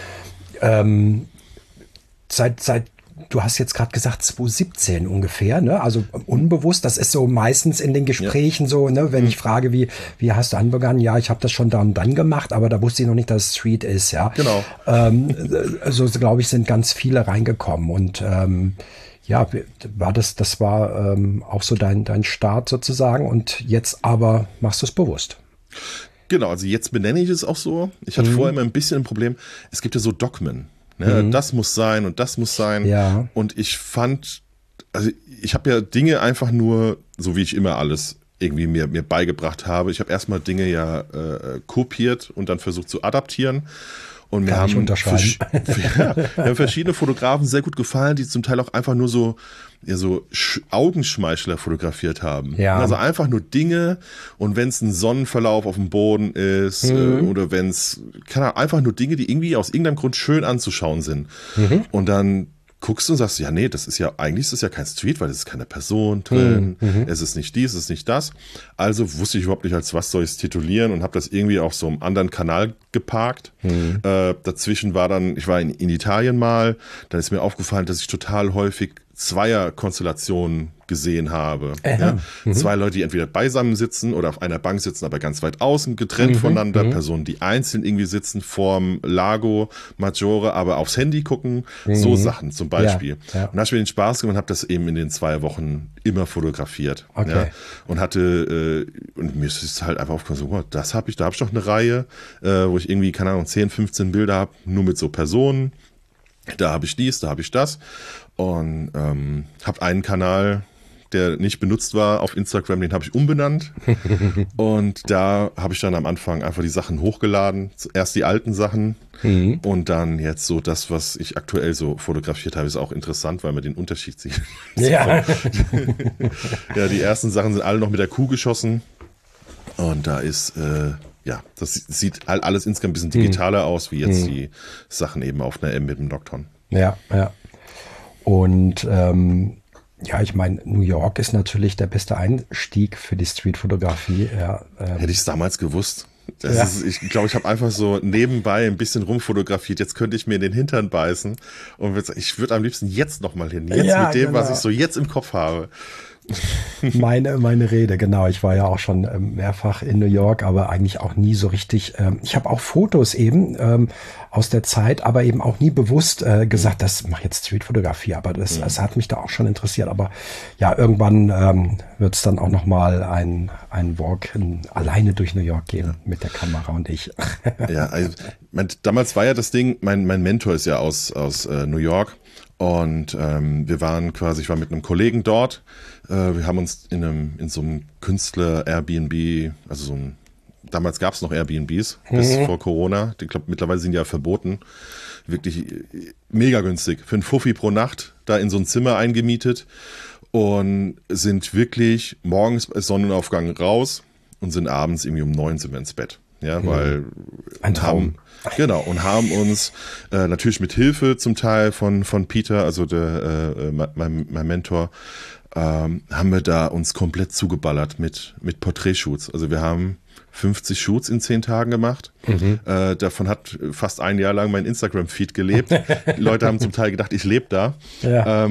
Seit du hast jetzt gerade gesagt 2017 ungefähr, ne? Also unbewusst, das ist so meistens in den Gesprächen so, ne? Wenn ich frage, wie hast du anbegonnen? Ja, ich habe das schon da und dann gemacht, aber da wusste ich noch nicht, dass es Street ist, ja. Genau. So glaube ich, sind ganz viele reingekommen und ja, das war auch so dein Start sozusagen und jetzt aber machst du es bewusst. Genau, also jetzt benenne ich es auch so. Ich hatte vorher immer ein bisschen ein Problem. Es gibt ja so Dogmen. Ne? Das muss sein und das muss sein. Ja. Und ich fand, also ich habe ja Dinge einfach nur, so wie ich immer alles irgendwie mir beigebracht habe. Ich habe erstmal Dinge ja kopiert und dann versucht zu adaptieren. Und mir haben verschiedene Fotografen sehr gut gefallen, die zum Teil auch einfach nur so Augenschmeichler fotografiert haben. Ja. Also einfach nur Dinge und wenn es ein Sonnenverlauf auf dem Boden ist oder wenn es, einfach nur Dinge, die irgendwie aus irgendeinem Grund schön anzuschauen sind. Und dann guckst du und sagst, ja, nee, eigentlich ist das ja kein Street, weil es ist keine Person drin, es ist nicht dies, es ist nicht das. Also wusste ich überhaupt nicht, als was soll ich es titulieren und habe das irgendwie auf so einem anderen Kanal geparkt. Dazwischen ich war in Italien mal, dann ist mir aufgefallen, dass ich total häufig Zweierkonstellationen gesehen habe. Ja? Zwei Leute, die entweder beisammen sitzen oder auf einer Bank sitzen, aber ganz weit außen, getrennt voneinander. Personen, die einzeln irgendwie sitzen vorm Lago Maggiore, aber aufs Handy gucken. So Sachen zum Beispiel. Ja. Und da habe ich mir den Spaß gemacht und habe das eben in den 2 Wochen immer fotografiert. Okay. Ja? Und und mir ist es halt einfach aufgefallen, so, da habe ich doch eine Reihe, wo ich irgendwie, 10, 15 Bilder habe, nur mit so Personen. Da habe ich dies, da habe ich das. Und habe einen Kanal, der nicht benutzt war auf Instagram, den habe ich umbenannt. Und da habe ich dann am Anfang einfach die Sachen hochgeladen. Erst die alten Sachen und dann jetzt so das, was ich aktuell so fotografiert habe, ist auch interessant, weil man den Unterschied sieht. Ja. Ja, die ersten Sachen sind alle noch mit der Kuh geschossen. Und da ist, das sieht alles insgesamt ein bisschen digitaler aus, wie jetzt die Sachen eben auf einer M mit dem Nocton. Ja. Und ja, ich meine, New York ist natürlich der beste Einstieg für die Streetfotografie. Ja, hätte ich es damals gewusst. Ich glaube, ich habe einfach so nebenbei ein bisschen rumfotografiert. Jetzt könnte ich mir in den Hintern beißen und ich würde am liebsten jetzt nochmal hin. Jetzt mit dem, was ich so jetzt im Kopf habe. Meine Rede, genau. Ich war ja auch schon mehrfach in New York, aber eigentlich auch nie so richtig. Ich habe auch Fotos eben aus der Zeit, aber eben auch nie bewusst gesagt, das mache jetzt Streetfotografie. Aber das hat mich da auch schon interessiert. Aber ja, irgendwann wird es dann auch noch mal ein Walk alleine durch New York gehen mit der Kamera und ich. Ja, also, damals war ja das Ding, mein Mentor ist ja aus New York. Und ich war mit einem Kollegen dort. Wir haben uns in so einem Künstler-Airbnb, also damals gab es noch Airbnbs bis vor Corona. Ich glaube, mittlerweile sind die ja verboten. Wirklich mega günstig. Für einen Fuffi pro Nacht da in so ein Zimmer eingemietet und sind wirklich morgens bei Sonnenaufgang raus und sind abends irgendwie um 9 sind wir ins Bett. Ja, weil ein Traum. Haben uns natürlich mit Hilfe zum Teil von Peter, also mein Mentor, haben wir da uns komplett zugeballert mit Porträtshoots. Also wir haben 50 Shoots in 10 Tagen gemacht. Davon hat fast ein Jahr lang mein Instagram-Feed gelebt. Die Leute haben zum Teil gedacht, ich lebe da. Ja.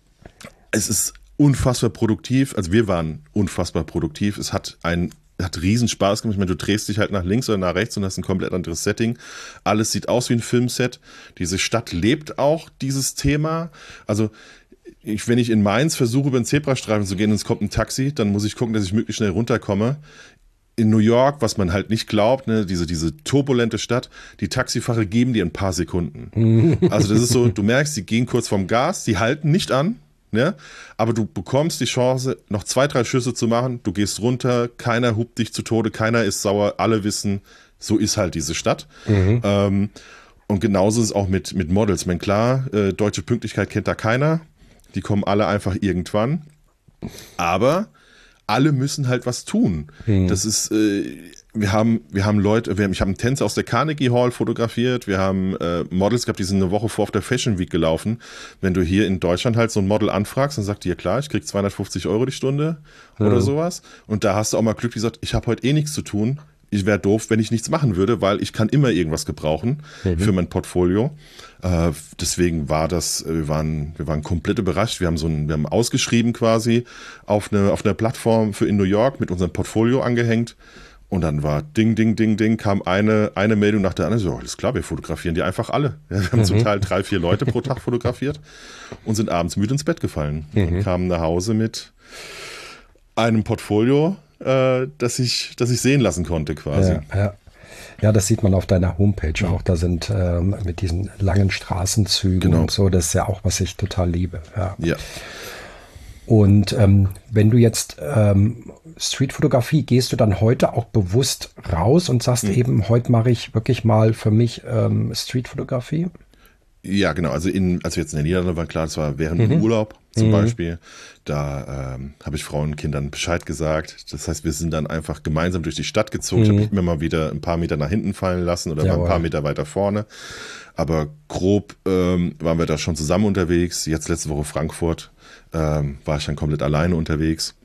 Es ist unfassbar produktiv. Also wir waren unfassbar produktiv. Es hat riesen Spaß gemacht. Ich meine, du drehst dich halt nach links oder nach rechts und hast ein komplett anderes Setting. Alles sieht aus wie ein Filmset. Diese Stadt lebt auch dieses Thema. Also wenn ich in Mainz versuche, über den Zebrastreifen zu gehen und es kommt ein Taxi, dann muss ich gucken, dass ich möglichst schnell runterkomme. In New York, was man halt nicht glaubt, ne, diese turbulente Stadt, die Taxifahrer geben dir ein paar Sekunden. Also das ist so, du merkst, die gehen kurz vom Gas, die halten nicht an. Ja, aber du bekommst die Chance, noch 2, 3 Schüsse zu machen. Du gehst runter, keiner hupt dich zu Tode, keiner ist sauer. Alle wissen, so ist halt diese Stadt. Und genauso ist es auch mit Models. Ich meine, klar, deutsche Pünktlichkeit kennt da keiner. Die kommen alle einfach irgendwann. Aber alle müssen halt was tun. Das ist wir haben Leute, ich habe einen Tänzer aus der Carnegie Hall fotografiert, wir haben Models gehabt, die sind eine Woche vor auf der Fashion Week gelaufen. Wenn du hier in Deutschland halt so ein Model anfragst, dann sagt die, ja klar, ich krieg 250 € die Stunde oder sowas. Und da hast du auch mal Glück, die sagt, ich habe heute eh nichts zu tun. Ich wäre doof, wenn ich nichts machen würde, weil ich kann immer irgendwas gebrauchen für mein Portfolio. Deswegen war das, wir waren komplett überrascht. Wir haben ausgeschrieben quasi auf einer Plattform für in New York mit unserem Portfolio angehängt. Und dann war Ding, Ding, Ding, Ding, kam eine Meldung nach der anderen. So, alles klar, wir fotografieren die einfach alle. Ja, wir haben zum Teil 3, 4 Leute pro Tag fotografiert und sind abends müde ins Bett gefallen. Und kamen nach Hause mit einem Portfolio, das ich sehen lassen konnte quasi. Ja, das sieht man auf deiner Homepage auch. Da sind mit diesen langen Straßenzügen und so, das ist ja auch, was ich total liebe. Ja. Und wenn du jetzt Streetfotografie, gehst du dann heute auch bewusst raus und sagst eben, heute mache ich wirklich mal für mich Streetfotografie? Ja, genau. Also als wir jetzt in der Niederlande waren, klar, das war während dem Urlaub zum Beispiel. Da habe ich Frauen und Kindern Bescheid gesagt. Das heißt, wir sind dann einfach gemeinsam durch die Stadt gezogen. Ich habe mich immer mal wieder ein paar Meter nach hinten fallen lassen oder mal ein paar Meter weiter vorne. Aber grob waren wir da schon zusammen unterwegs. Jetzt letzte Woche Frankfurt war ich dann komplett alleine unterwegs.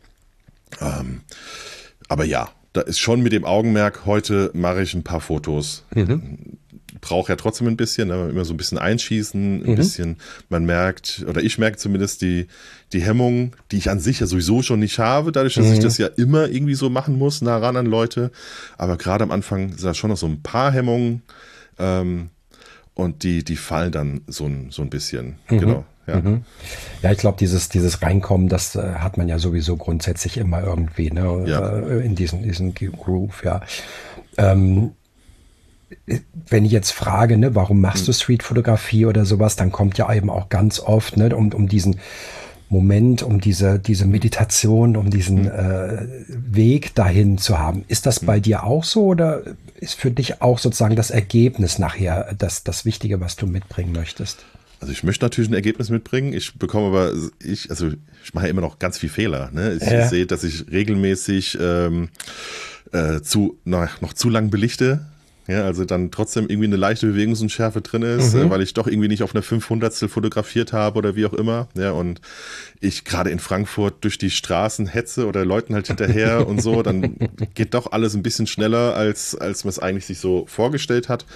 Aber ja, da ist schon mit dem Augenmerk, heute mache ich ein paar Fotos. Brauche ja trotzdem ein bisschen, ne? Immer so ein bisschen einschießen, ein bisschen, man merkt, oder ich merke zumindest die Hemmung, die ich an sich ja sowieso schon nicht habe, dadurch, dass ich das ja immer irgendwie so machen muss, nah ran an Leute. Aber gerade am Anfang sind da schon noch so ein paar Hemmungen und die fallen dann so ein bisschen, genau. Ja. Ja, ich glaube, dieses Reinkommen, das hat man ja sowieso grundsätzlich immer irgendwie, ne? In diesen Groove, ja. Wenn ich jetzt frage, ne, warum machst du Streetfotografie oder sowas, dann kommt ja eben auch ganz oft, ne, um diesen Moment, um diese Meditation, um diesen Weg dahin zu haben. Ist das bei dir auch so oder ist für dich auch sozusagen das Ergebnis nachher das Wichtige, was du mitbringen möchtest? Also ich möchte natürlich ein Ergebnis mitbringen. Ich bekomme aber, ich mache ja immer noch ganz viel Fehler. Ne? Ich sehe, dass ich regelmäßig noch zu lang belichte. Ja, also dann trotzdem irgendwie eine leichte Bewegungsunschärfe drin ist, weil ich doch irgendwie nicht auf eine 500stel fotografiert habe oder wie auch immer. Ja, und ich gerade in Frankfurt durch die Straßen hetze oder Leuten halt hinterher und so, dann geht doch alles ein bisschen schneller, als man es eigentlich sich so vorgestellt hat.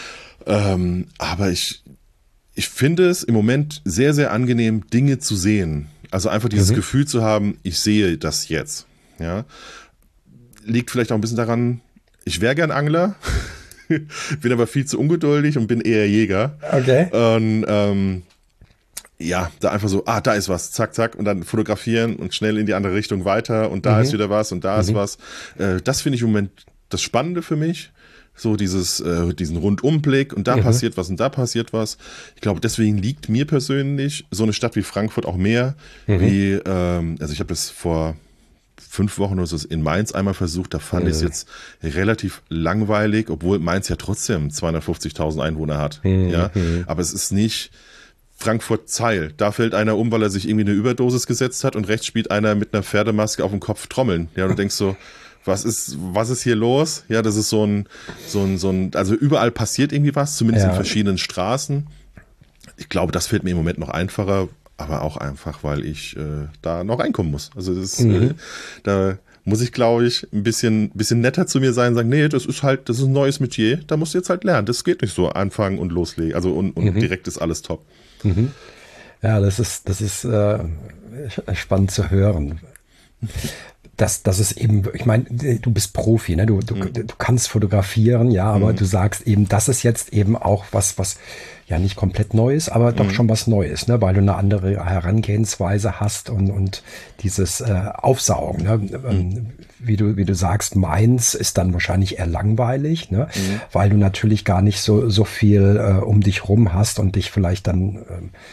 Aber ich finde es im Moment sehr, sehr angenehm, Dinge zu sehen. Also einfach dieses Gefühl zu haben, ich sehe das jetzt. Ja, liegt vielleicht auch ein bisschen daran, ich wäre gern Angler, bin aber viel zu ungeduldig und bin eher Jäger. Okay. Und da einfach so, da ist was, zack, zack, und dann fotografieren und schnell in die andere Richtung weiter und da ist wieder was und da ist was. Das finde ich im Moment das Spannende für mich. So diesen Rundumblick und da passiert was und da passiert was. Ich glaube, deswegen liegt mir persönlich so eine Stadt wie Frankfurt auch mehr wie, also ich habe das vor 5 Wochen oder so in Mainz einmal versucht, da fand ich es jetzt relativ langweilig, obwohl Mainz ja trotzdem 250.000 Einwohner hat. Ja, aber es ist nicht Frankfurt-Zeil. Da fällt einer um, weil er sich irgendwie eine Überdosis gesetzt hat und rechts spielt einer mit einer Pferdemaske auf dem Kopf Trommeln. Ja, du denkst so, was ist hier los? Ja, das ist so ein, also überall passiert irgendwie was, zumindest in verschiedenen Straßen. Ich glaube, das fällt mir im Moment noch einfacher, aber auch einfach, weil ich da noch reinkommen muss. Also das ist, da muss ich, glaube ich, ein bisschen netter zu mir sein und sagen, nee, das ist ein neues Metier, da musst du jetzt halt lernen. Das geht nicht so, anfangen und loslegen. Also und direkt ist alles top. Ja, das ist spannend zu hören. Das ist eben, ich meine, du bist Profi, ne? Du kannst fotografieren, ja, aber du sagst eben, das ist jetzt eben auch was ja nicht komplett Neues, aber doch schon was Neues, ne? Weil du eine andere Herangehensweise hast und dieses Aufsaugen, ne? Wie du sagst, Mainz ist dann wahrscheinlich eher langweilig, ne? Weil du natürlich gar nicht so viel um dich rum hast und dich vielleicht dann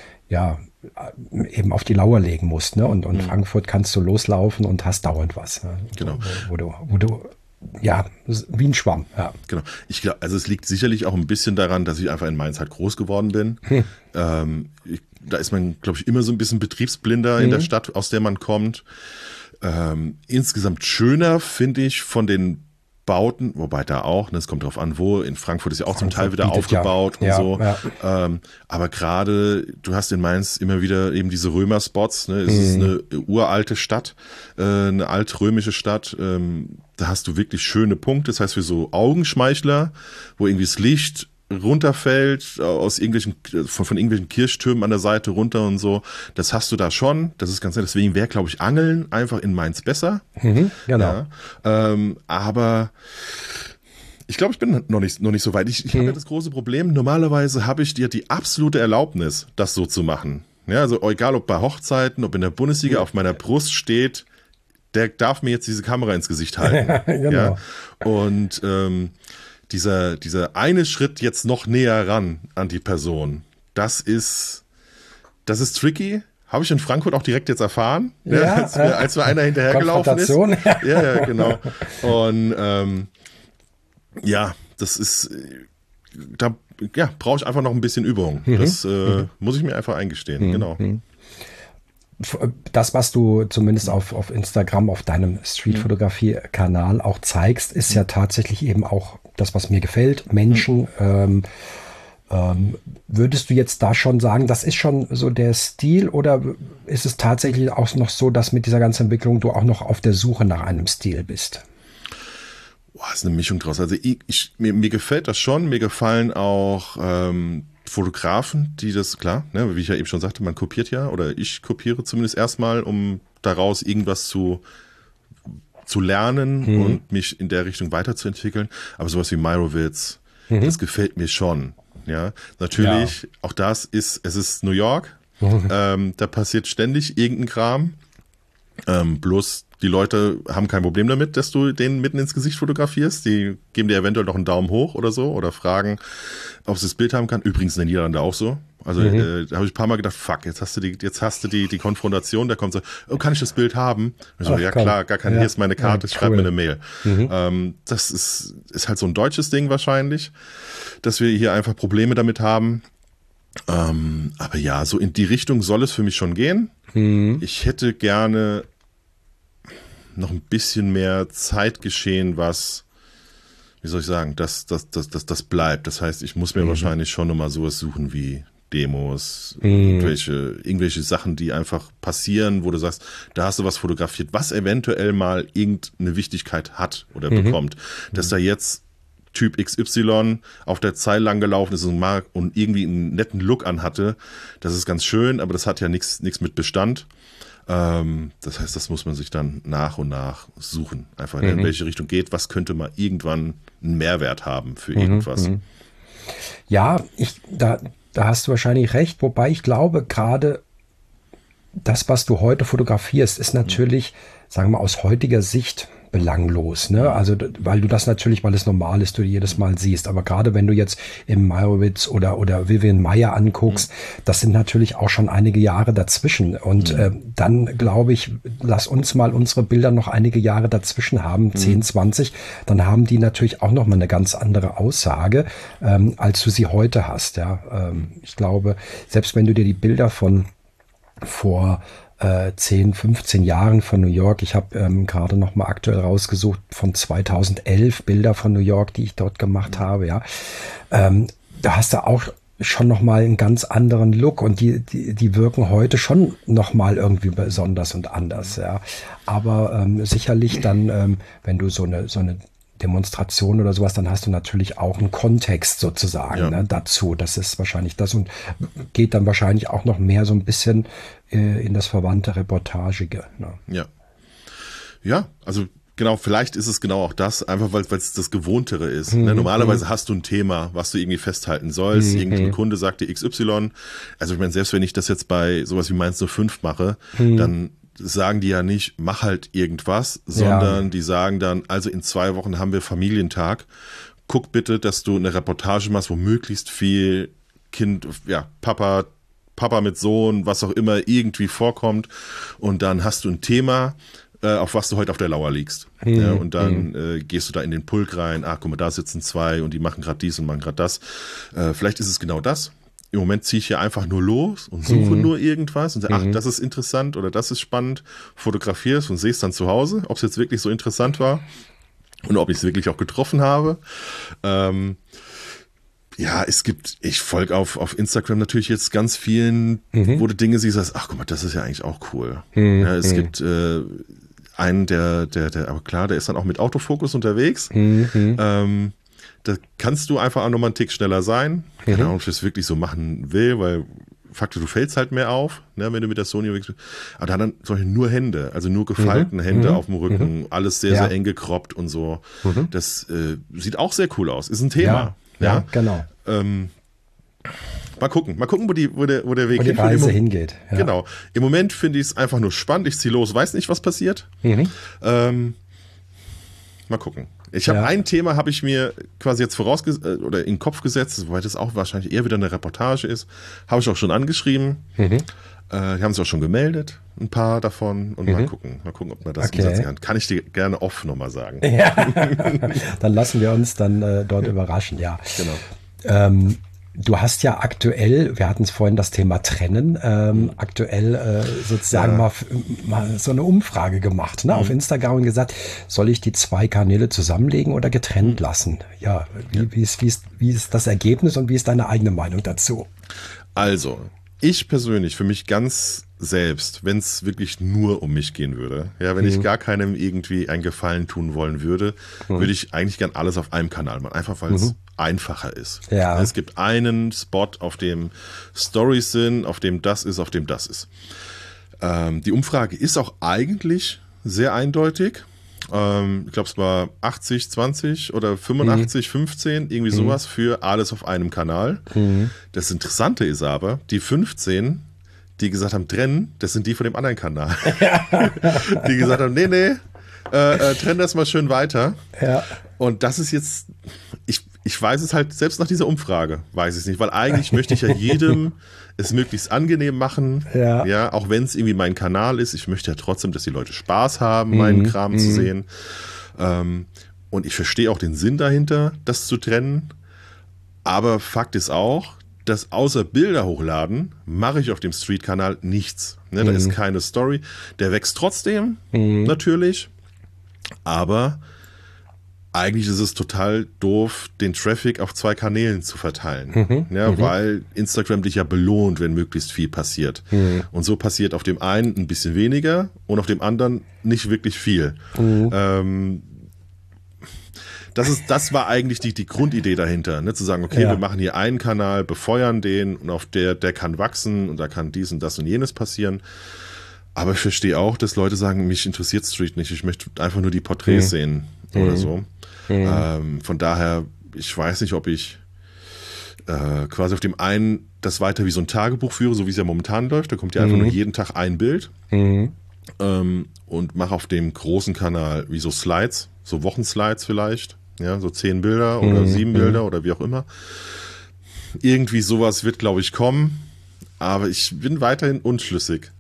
eben auf die Lauer legen musst, ne? Und Frankfurt kannst du loslaufen und hast dauernd was, ne? Genau. Wo du wie ein Schwamm, ja. Genau. Ich glaube, also es liegt sicherlich auch ein bisschen daran, dass ich einfach in Mainz halt groß geworden bin. Da ist man, glaube ich, immer so ein bisschen betriebsblinder in der Stadt, aus der man kommt. Insgesamt schöner finde ich von den Bauten, wobei da auch, ne, es kommt drauf an, wo, in Frankfurt ist ja auch zum Teil wieder bietet aufgebaut und ja, so. Ja. Aber gerade, du hast in Mainz immer wieder eben diese Römerspots, ne? Es ist eine uralte Stadt, eine altrömische Stadt. Da hast du wirklich schöne Punkte, das heißt für so Augenschmeichler, wo irgendwie das Licht runterfällt aus irgendwelchen von irgendwelchen Kirchtürmen an der Seite runter und so. Das hast du da schon. Das ist ganz nett. Deswegen wäre, glaube ich, Angeln einfach in Mainz besser. Genau. Ja, aber ich glaube, ich bin noch nicht so weit. Ich habe ja das große Problem. Normalerweise habe ich dir die absolute Erlaubnis, das so zu machen. Ja, also egal ob bei Hochzeiten, ob in der Bundesliga auf meiner Brust steht, der darf mir jetzt diese Kamera ins Gesicht halten. Genau. Ja? Und dieser eine Schritt jetzt noch näher ran an die Person, das ist tricky. Habe ich in Frankfurt auch direkt jetzt erfahren, ja, als mir einer hinterhergelaufen ist. Ja, genau. Und ja, das ist, da brauche ich einfach noch ein bisschen Übung. Das muss ich mir einfach eingestehen, genau. Das, was du zumindest auf Instagram, auf deinem Streetfotografie-Kanal auch zeigst, ist ja tatsächlich eben auch das, was mir gefällt. Menschen, würdest du jetzt da schon sagen, das ist schon so der Stil, oder ist es tatsächlich auch noch so, dass mit dieser ganzen Entwicklung du auch noch auf der Suche nach einem Stil bist? Boah, ist eine Mischung draus. Also mir gefällt das schon. Mir gefallen auch Fotografen, die das, klar, ne, wie ich ja eben schon sagte, man kopiert ja, oder ich kopiere zumindest erstmal, um daraus irgendwas zu lernen und mich in der Richtung weiterzuentwickeln. Aber sowas wie Meyerowitz, das gefällt mir schon. Ja, natürlich, auch es ist New York, da passiert ständig irgendein Kram. Bloß die Leute haben kein Problem damit, dass du den mitten ins Gesicht fotografierst. Die geben dir eventuell noch einen Daumen hoch oder so oder fragen, ob sie das Bild haben kann. Übrigens in den Niederlanden auch so. Also da habe ich ein paar Mal gedacht, fuck, jetzt hast du die Konfrontation, da kommt so, oh, kann ich das Bild haben? Und ich so, ja klar, gar keine, hier ist meine Karte, schreib mir eine Mail. Das ist halt so ein deutsches Ding wahrscheinlich, dass wir hier einfach Probleme damit haben. Aber ja, so in die Richtung soll es für mich schon gehen. Ich hätte gerne noch ein bisschen mehr Zeitgeschehen, was, wie soll ich sagen, das bleibt. Das heißt, ich muss mir wahrscheinlich schon nochmal sowas suchen wie Demos, irgendwelche Sachen, die einfach passieren, wo du sagst, da hast du was fotografiert, was eventuell mal irgendeine Wichtigkeit hat oder bekommt. Dass da jetzt Typ XY auf der Zeile lang gelaufen ist und irgendwie einen netten Look anhatte, das ist ganz schön, aber das hat ja nichts mit Bestand. Das heißt, das muss man sich dann nach und nach suchen. Einfach in welche Richtung geht, was könnte mal irgendwann einen Mehrwert haben für irgendwas. Ja, da hast du wahrscheinlich recht, wobei ich glaube, gerade das, was du heute fotografierst, ist natürlich, sagen wir mal, aus heutiger Sicht belanglos, ne? Also, weil es normal ist, du jedes Mal siehst. Aber gerade wenn du jetzt im Meyerowitz oder Vivian Maier anguckst, das sind natürlich auch schon einige Jahre dazwischen. Und dann glaube ich, lass uns mal unsere Bilder noch einige Jahre dazwischen haben, 10, 20, dann haben die natürlich auch noch mal eine ganz andere Aussage, als du sie heute hast. Ja, ich glaube, selbst wenn du dir die Bilder von vor 10, 15 Jahren von New York. Ich habe gerade noch mal aktuell rausgesucht von 2011 Bilder von New York, die ich dort gemacht habe. Ja, da hast du auch schon noch mal einen ganz anderen Look und die wirken heute schon noch mal irgendwie besonders und anders. Ja, aber sicherlich dann, wenn du so eine Demonstration oder sowas, dann hast du natürlich auch einen Kontext sozusagen dazu. Das ist wahrscheinlich das und geht dann wahrscheinlich auch noch mehr so ein bisschen in das verwandte Reportagige. Ne? Ja, also genau, vielleicht ist es genau auch das, einfach weil es das Gewohntere ist. Ne? Normalerweise hast du ein Thema, was du irgendwie festhalten sollst. Irgendein Kunde sagt dir XY. Also ich meine, selbst wenn ich das jetzt bei sowas wie Mainz 05 mache, dann sagen die ja nicht, mach halt irgendwas, sondern die sagen dann, also in 2 Wochen haben wir Familientag. Guck bitte, dass du eine Reportage machst, wo möglichst viel Papa mit Sohn, was auch immer irgendwie vorkommt. Und dann hast du ein Thema, auf was du heute auf der Lauer liegst. Ja, und dann gehst du da in den Pulk rein, guck mal, da sitzen 2 und die machen gerade dies und machen gerade das. Vielleicht ist es genau das. Im Moment ziehe ich hier einfach nur los und suche nur irgendwas und sage, das ist interessant oder das ist spannend, fotografierst und sehe es dann zu Hause, ob es jetzt wirklich so interessant war. und ob ich es wirklich auch getroffen habe. Ja, ich folge auf Instagram natürlich jetzt ganz vielen, wo du Dinge siehst, sagst, ach guck mal, das ist ja eigentlich auch cool. Ja, es gibt einen, aber klar, der ist dann auch mit Autofokus unterwegs. Da kannst du einfach auch nochmal einen Tick schneller sein. Keine Ahnung, ob ich das wirklich so machen will, weil Faktor, du fällst halt mehr auf, ne, wenn du mit der Sony unterwegs bist. Aber da dann solche nur Hände, also nur gefalteten Hände auf dem Rücken, alles sehr, sehr eng gekroppt und so. Das sieht auch sehr cool aus. Ist ein Thema. Ja, genau. Mal gucken, wo der Weg wo die Reise hingeht. Ja. Genau. Im Moment finde ich es einfach nur spannend. Ich ziehe los, weiß nicht, was passiert. Mal gucken. Ich habe ein Thema, habe ich mir quasi jetzt oder in den Kopf gesetzt, wobei das auch wahrscheinlich eher wieder eine Reportage ist. Habe ich auch schon angeschrieben. Die haben sich auch schon gemeldet, ein paar davon. Und mal gucken, ob man das umsetzen kann. Kann ich dir gerne off nochmal sagen. Ja. Dann lassen wir uns dann dort überraschen, ja. Genau. Du hast ja aktuell, wir hatten es vorhin das Thema Trennen, aktuell sozusagen mal so eine Umfrage gemacht, ne, auf Instagram und gesagt, soll ich die 2 Kanäle zusammenlegen oder getrennt lassen? Ja, wie ist das Ergebnis und wie ist deine eigene Meinung dazu? Also, ich persönlich, für mich ganz selbst, wenn es wirklich nur um mich gehen würde, ja, wenn ich gar keinem irgendwie einen Gefallen tun wollen würde, würde ich eigentlich gern alles auf einem Kanal machen, einfach weil es einfacher ist. Ja. Es gibt einen Spot, auf dem Stories sind, auf dem das ist, auf dem das ist. Die Umfrage ist auch eigentlich sehr eindeutig. Ich glaube, es war 80-20 oder 85-15, irgendwie sowas für alles auf einem Kanal. Das Interessante ist aber, die 15, die gesagt haben, trennen, das sind die von dem anderen Kanal. Die gesagt haben, nee, trennen das mal schön weiter. Ja. Und das ist jetzt, ich weiß es halt, selbst nach dieser Umfrage weiß ich es nicht, weil eigentlich möchte ich ja jedem es möglichst angenehm machen, ja, auch wenn es irgendwie mein Kanal ist. Ich möchte ja trotzdem, dass die Leute Spaß haben, meinen Kram zu sehen. Und ich verstehe auch den Sinn dahinter, das zu trennen. Aber Fakt ist auch, dass außer Bilder hochladen, mache ich auf dem Street-Kanal nichts. Ne, da ist keine Story. Der wächst trotzdem, natürlich. Aber eigentlich ist es total doof, den Traffic auf 2 Kanälen zu verteilen. Weil Instagram dich ja belohnt, wenn möglichst viel passiert. Und so passiert auf dem einen ein bisschen weniger und auf dem anderen nicht wirklich viel. Das war eigentlich die Grundidee dahinter, ne? Zu sagen, okay, wir machen hier einen Kanal, befeuern den und auf der kann wachsen und da kann dies und das und jenes passieren. Aber ich verstehe auch, dass Leute sagen, mich interessiert Street nicht, ich möchte einfach nur die Porträts sehen oder so. Von daher, ich weiß nicht, ob ich quasi auf dem einen das weiter wie so ein Tagebuch führe, so wie es ja momentan läuft. Da kommt ja einfach nur jeden Tag ein Bild und mache auf dem großen Kanal wie so Slides, so Wochenslides vielleicht, ja, so 10 Bilder oder 7 Bilder oder wie auch immer. Irgendwie sowas wird, glaube ich, kommen. Aber ich bin weiterhin unschlüssig.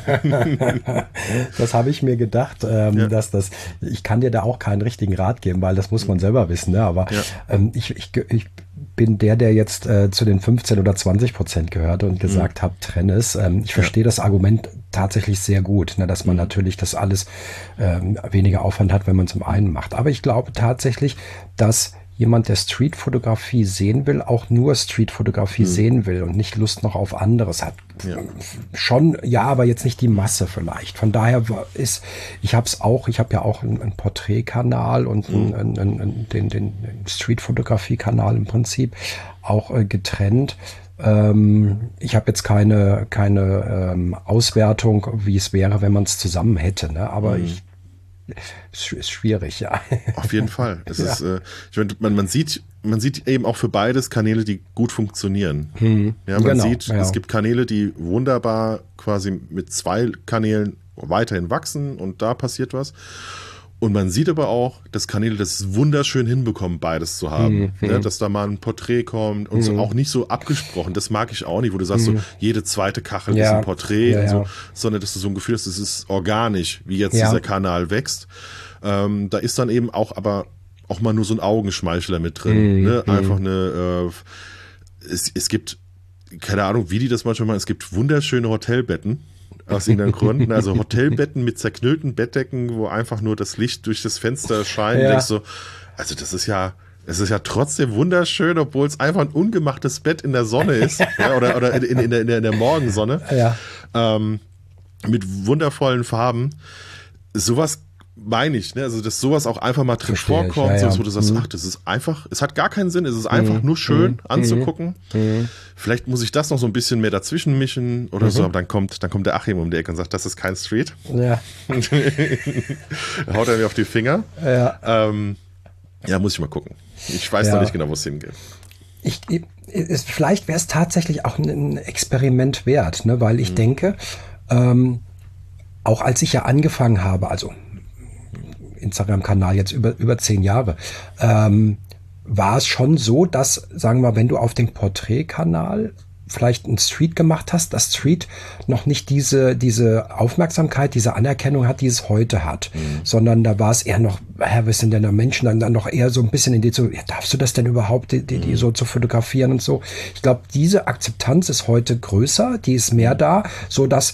Das habe ich mir gedacht, dass ich kann dir da auch keinen richtigen Rat geben, weil das muss man selber wissen. Ne? Aber ich bin der jetzt zu den 15 oder 20% gehört und gesagt habe, trenne es. Ich verstehe das Argument tatsächlich sehr gut, ne, dass man natürlich das alles weniger Aufwand hat, wenn man zum einen macht. Aber ich glaube tatsächlich, dass jemand, der Streetfotografie sehen will, auch nur Streetfotografie sehen will und nicht Lust noch auf anderes hat. Schon, ja, aber jetzt nicht die Masse vielleicht. Von daher ich habe ja auch einen Porträtkanal und den Streetfotografie-Kanal im Prinzip auch getrennt. Ich habe jetzt keine Auswertung, wie es wäre, wenn man es zusammen hätte, ne? Aber ist schwierig, ja. Auf jeden Fall. Es ist, ich meine, man sieht eben auch für beides Kanäle, die gut funktionieren. Ja, man sieht, es gibt Kanäle, die wunderbar quasi mit 2 Kanälen weiterhin wachsen und da passiert was. Und man sieht aber auch, dass Kanäle das wunderschön hinbekommen, beides zu haben. Ja, dass da mal ein Porträt kommt und so auch nicht so abgesprochen. Das mag ich auch nicht, wo du sagst, so jede zweite Kachel ist ein Porträt und so, sondern dass du so ein Gefühl hast, es ist organisch, wie jetzt dieser Kanal wächst. Da ist dann eben aber auch mal nur so ein Augenschmeichler mit drin. Ne? Einfach es gibt, keine Ahnung, wie die das manchmal machen, es gibt wunderschöne Hotelbetten. Aus irgendeinem Grund. Also Hotelbetten mit zerknüllten Bettdecken, wo einfach nur das Licht durch das Fenster scheint. Ja. Denkst so, also es ist ja trotzdem wunderschön, obwohl es einfach ein ungemachtes Bett in der Sonne ist. Ja, oder in der Morgensonne. Ja. Mit wundervollen Farben. Sowas meine ich, ne? Also, dass sowas auch einfach mal drin vorkommt, ja, ja. wo du sagst, ach, das ist einfach, es hat gar keinen Sinn, es ist einfach nur schön anzugucken. Vielleicht muss ich das noch so ein bisschen mehr dazwischen mischen oder so, aber dann kommt der Achim um die Ecke und sagt, das ist kein Street. Ja. Haut er mir auf die Finger. Ja. Ja, muss ich mal gucken. Ich weiß noch nicht genau, wo es hingeht. Vielleicht wäre es tatsächlich auch ein Experiment wert, ne? Weil ich denke, auch als ich ja angefangen habe, also Instagram-Kanal jetzt über 10 Jahre, war es schon so, dass, sagen wir mal, wenn du auf dem Porträtkanal vielleicht ein Street gemacht hast, das Street noch nicht diese Aufmerksamkeit, diese Anerkennung hat, die es heute hat, sondern da war es eher noch, was sind denn da Menschen, dann noch eher so ein bisschen in die so, ja, darfst du das denn überhaupt, die so zu fotografieren und so. Ich glaube, diese Akzeptanz ist heute größer, die ist mehr da, so dass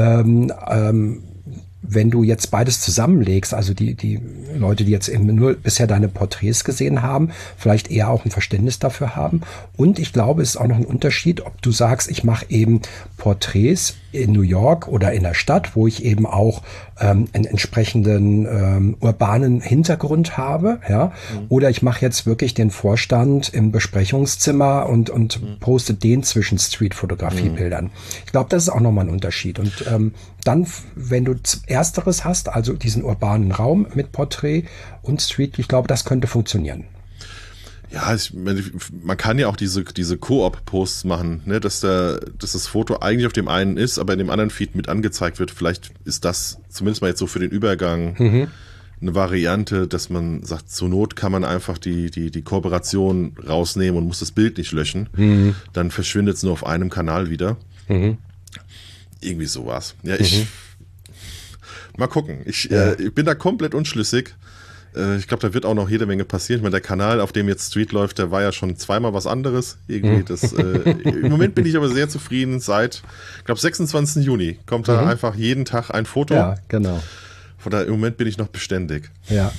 wenn du jetzt beides zusammenlegst, also die Leute, die jetzt eben nur bisher deine Porträts gesehen haben, vielleicht eher auch ein Verständnis dafür haben. Und ich glaube, es ist auch noch ein Unterschied, ob du sagst, ich mache eben Porträts in New York oder in der Stadt, wo ich eben auch einen entsprechenden urbanen Hintergrund habe, ja, oder ich mache jetzt wirklich den Vorstand im Besprechungszimmer und poste den zwischen Street-Fotografie-Bildern. Ich glaube, das ist auch nochmal ein Unterschied. Und dann, wenn du Ersteres hast, also diesen urbanen Raum mit Porträt und Street, ich glaube, das könnte funktionieren. Ja, man kann ja auch diese Koop-Posts machen, ne, dass das Foto eigentlich auf dem einen ist, aber in dem anderen Feed mit angezeigt wird. Vielleicht ist das zumindest mal jetzt so für den Übergang eine Variante, dass man sagt, zur Not kann man einfach die Kooperation rausnehmen und muss das Bild nicht löschen. Dann verschwindet es nur auf einem Kanal wieder. Irgendwie sowas. Ja, mal gucken. Ich bin da komplett unschlüssig. Ich glaube, da wird auch noch jede Menge passieren. Ich meine, der Kanal, auf dem jetzt Street läuft, der war ja schon zweimal was anderes. Irgendwie im Moment bin ich aber sehr zufrieden. Seit, ich glaube, 26. Juni kommt da einfach jeden Tag ein Foto. Ja, genau. Von daher, im Moment bin ich noch beständig. Ja.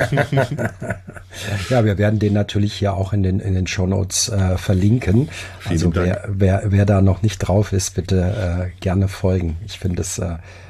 Ja, wir werden den natürlich hier auch in den Shownotes verlinken. Also wer da noch nicht drauf ist, bitte gerne folgen. Ich finde es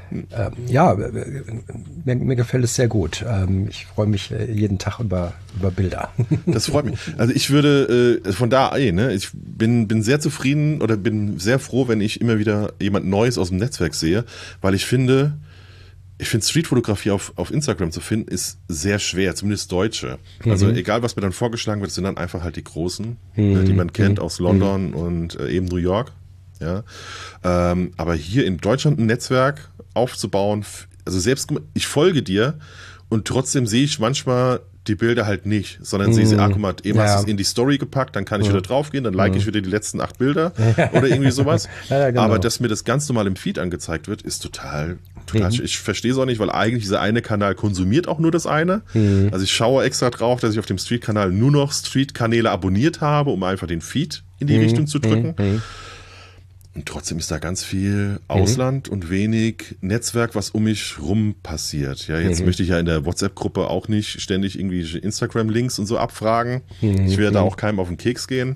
mir gefällt es sehr gut. Ich freue mich jeden Tag über Bilder. Das freut mich. Also ich würde von da ne, ich bin sehr zufrieden oder bin sehr froh, wenn ich immer wieder jemand Neues aus dem Netzwerk sehe, weil ich finde Streetfotografie auf Instagram zu finden, ist sehr schwer, zumindest Deutsche. Also egal, was mir dann vorgeschlagen wird, sind dann einfach halt die Großen, die man kennt aus London und eben New York. Ja, aber hier in Deutschland ein Netzwerk aufzubauen, also selbst ich folge dir und trotzdem sehe ich manchmal die Bilder halt nicht, sondern sehe sie, guck mal, eben hast du es in die Story gepackt, dann kann ich wieder draufgehen, dann like ich wieder die letzten 8 Bilder oder irgendwie sowas. Ja, genau. Aber dass mir das ganz normal im Feed angezeigt wird, ist total ich verstehe es auch nicht, weil eigentlich dieser eine Kanal konsumiert auch nur das eine. Also ich schaue extra drauf, dass ich auf dem Street-Kanal nur noch Street-Kanäle abonniert habe, um einfach den Feed in die Richtung zu drücken. Und trotzdem ist da ganz viel Ausland und wenig Netzwerk, was um mich rum passiert. Ja, jetzt möchte ich ja in der WhatsApp-Gruppe auch nicht ständig irgendwie Instagram-Links und so abfragen. Ich werde da auch keinem auf den Keks gehen.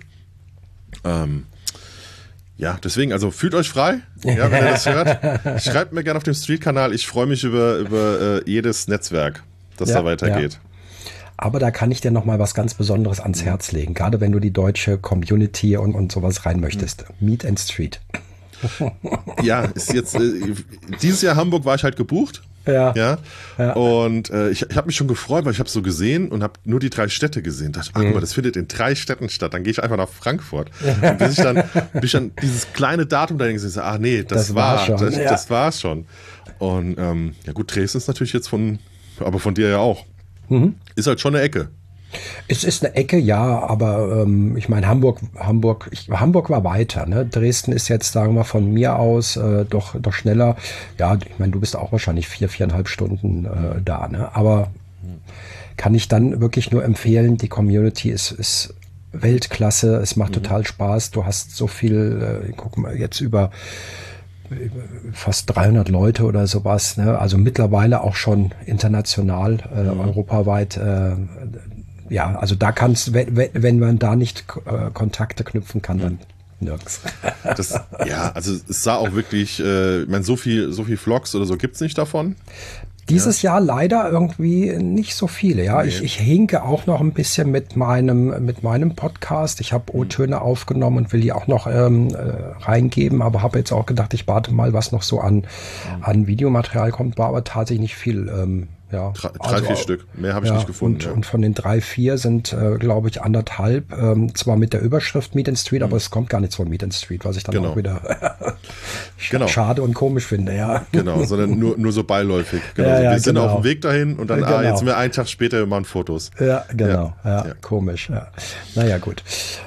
Ja, deswegen, also fühlt euch frei, ja, wenn ihr das hört. Schreibt mir gerne auf dem Street-Kanal. Ich freue mich über jedes Netzwerk, das da weitergeht. Ja. Aber da kann ich dir noch mal was ganz Besonderes ans Herz legen, gerade wenn du die deutsche Community und sowas rein möchtest. Meet and Street. Ja, ist jetzt dieses Jahr Hamburg war ich halt gebucht. Ja. Und ich habe mich schon gefreut, weil ich habe so gesehen und habe nur die 3 Städte gesehen. Dachte, guck mal, das findet in 3 Städten statt. Dann gehe ich einfach nach Frankfurt. Und bis ich dann dieses kleine Datum da gesehen habe, nee, das war's schon. Und ja gut, Dresden ist natürlich jetzt aber von dir ja auch. Ist halt schon eine Ecke. Es ist eine Ecke, ja, aber ich meine, Hamburg war weiter. Ne? Dresden ist jetzt, sagen wir von mir aus, doch schneller. Ja, ich meine, du bist auch wahrscheinlich 4,5 Stunden da. Ne? Aber kann ich dann wirklich nur empfehlen, die Community ist Weltklasse, es macht total Spaß. Du hast so viel, guck mal, jetzt über fast 300 Leute oder sowas, ne? Also mittlerweile auch schon international, europaweit. Ja, also da kannst, wenn man da nicht Kontakte knüpfen kann, dann nirgends. Also es sah auch wirklich, ich meine, so viel Vlogs oder so gibt's nicht davon. Dieses Jahr leider irgendwie nicht so viele. Ja, nee. Ich hinke auch noch ein bisschen mit meinem Podcast. Ich habe O-Töne aufgenommen und will die auch noch reingeben, aber habe jetzt auch gedacht, ich warte mal, was noch so an Videomaterial kommt. War aber tatsächlich nicht viel. Ja, 3-4 Stück. Mehr habe ich nicht gefunden. Und von den 3-4 sind, glaube ich, 1,5. Zwar mit der Überschrift Meet and Street, aber es kommt gar nichts von Meet and Street, was ich dann auch wieder schade und komisch finde. Ja. Genau, sondern nur so beiläufig. Genau. Ja, wir sind auf dem Weg dahin und dann, jetzt sind wir einen Tag später, wir machen Fotos. Ja, genau. Ja, komisch. Ja. Naja, gut.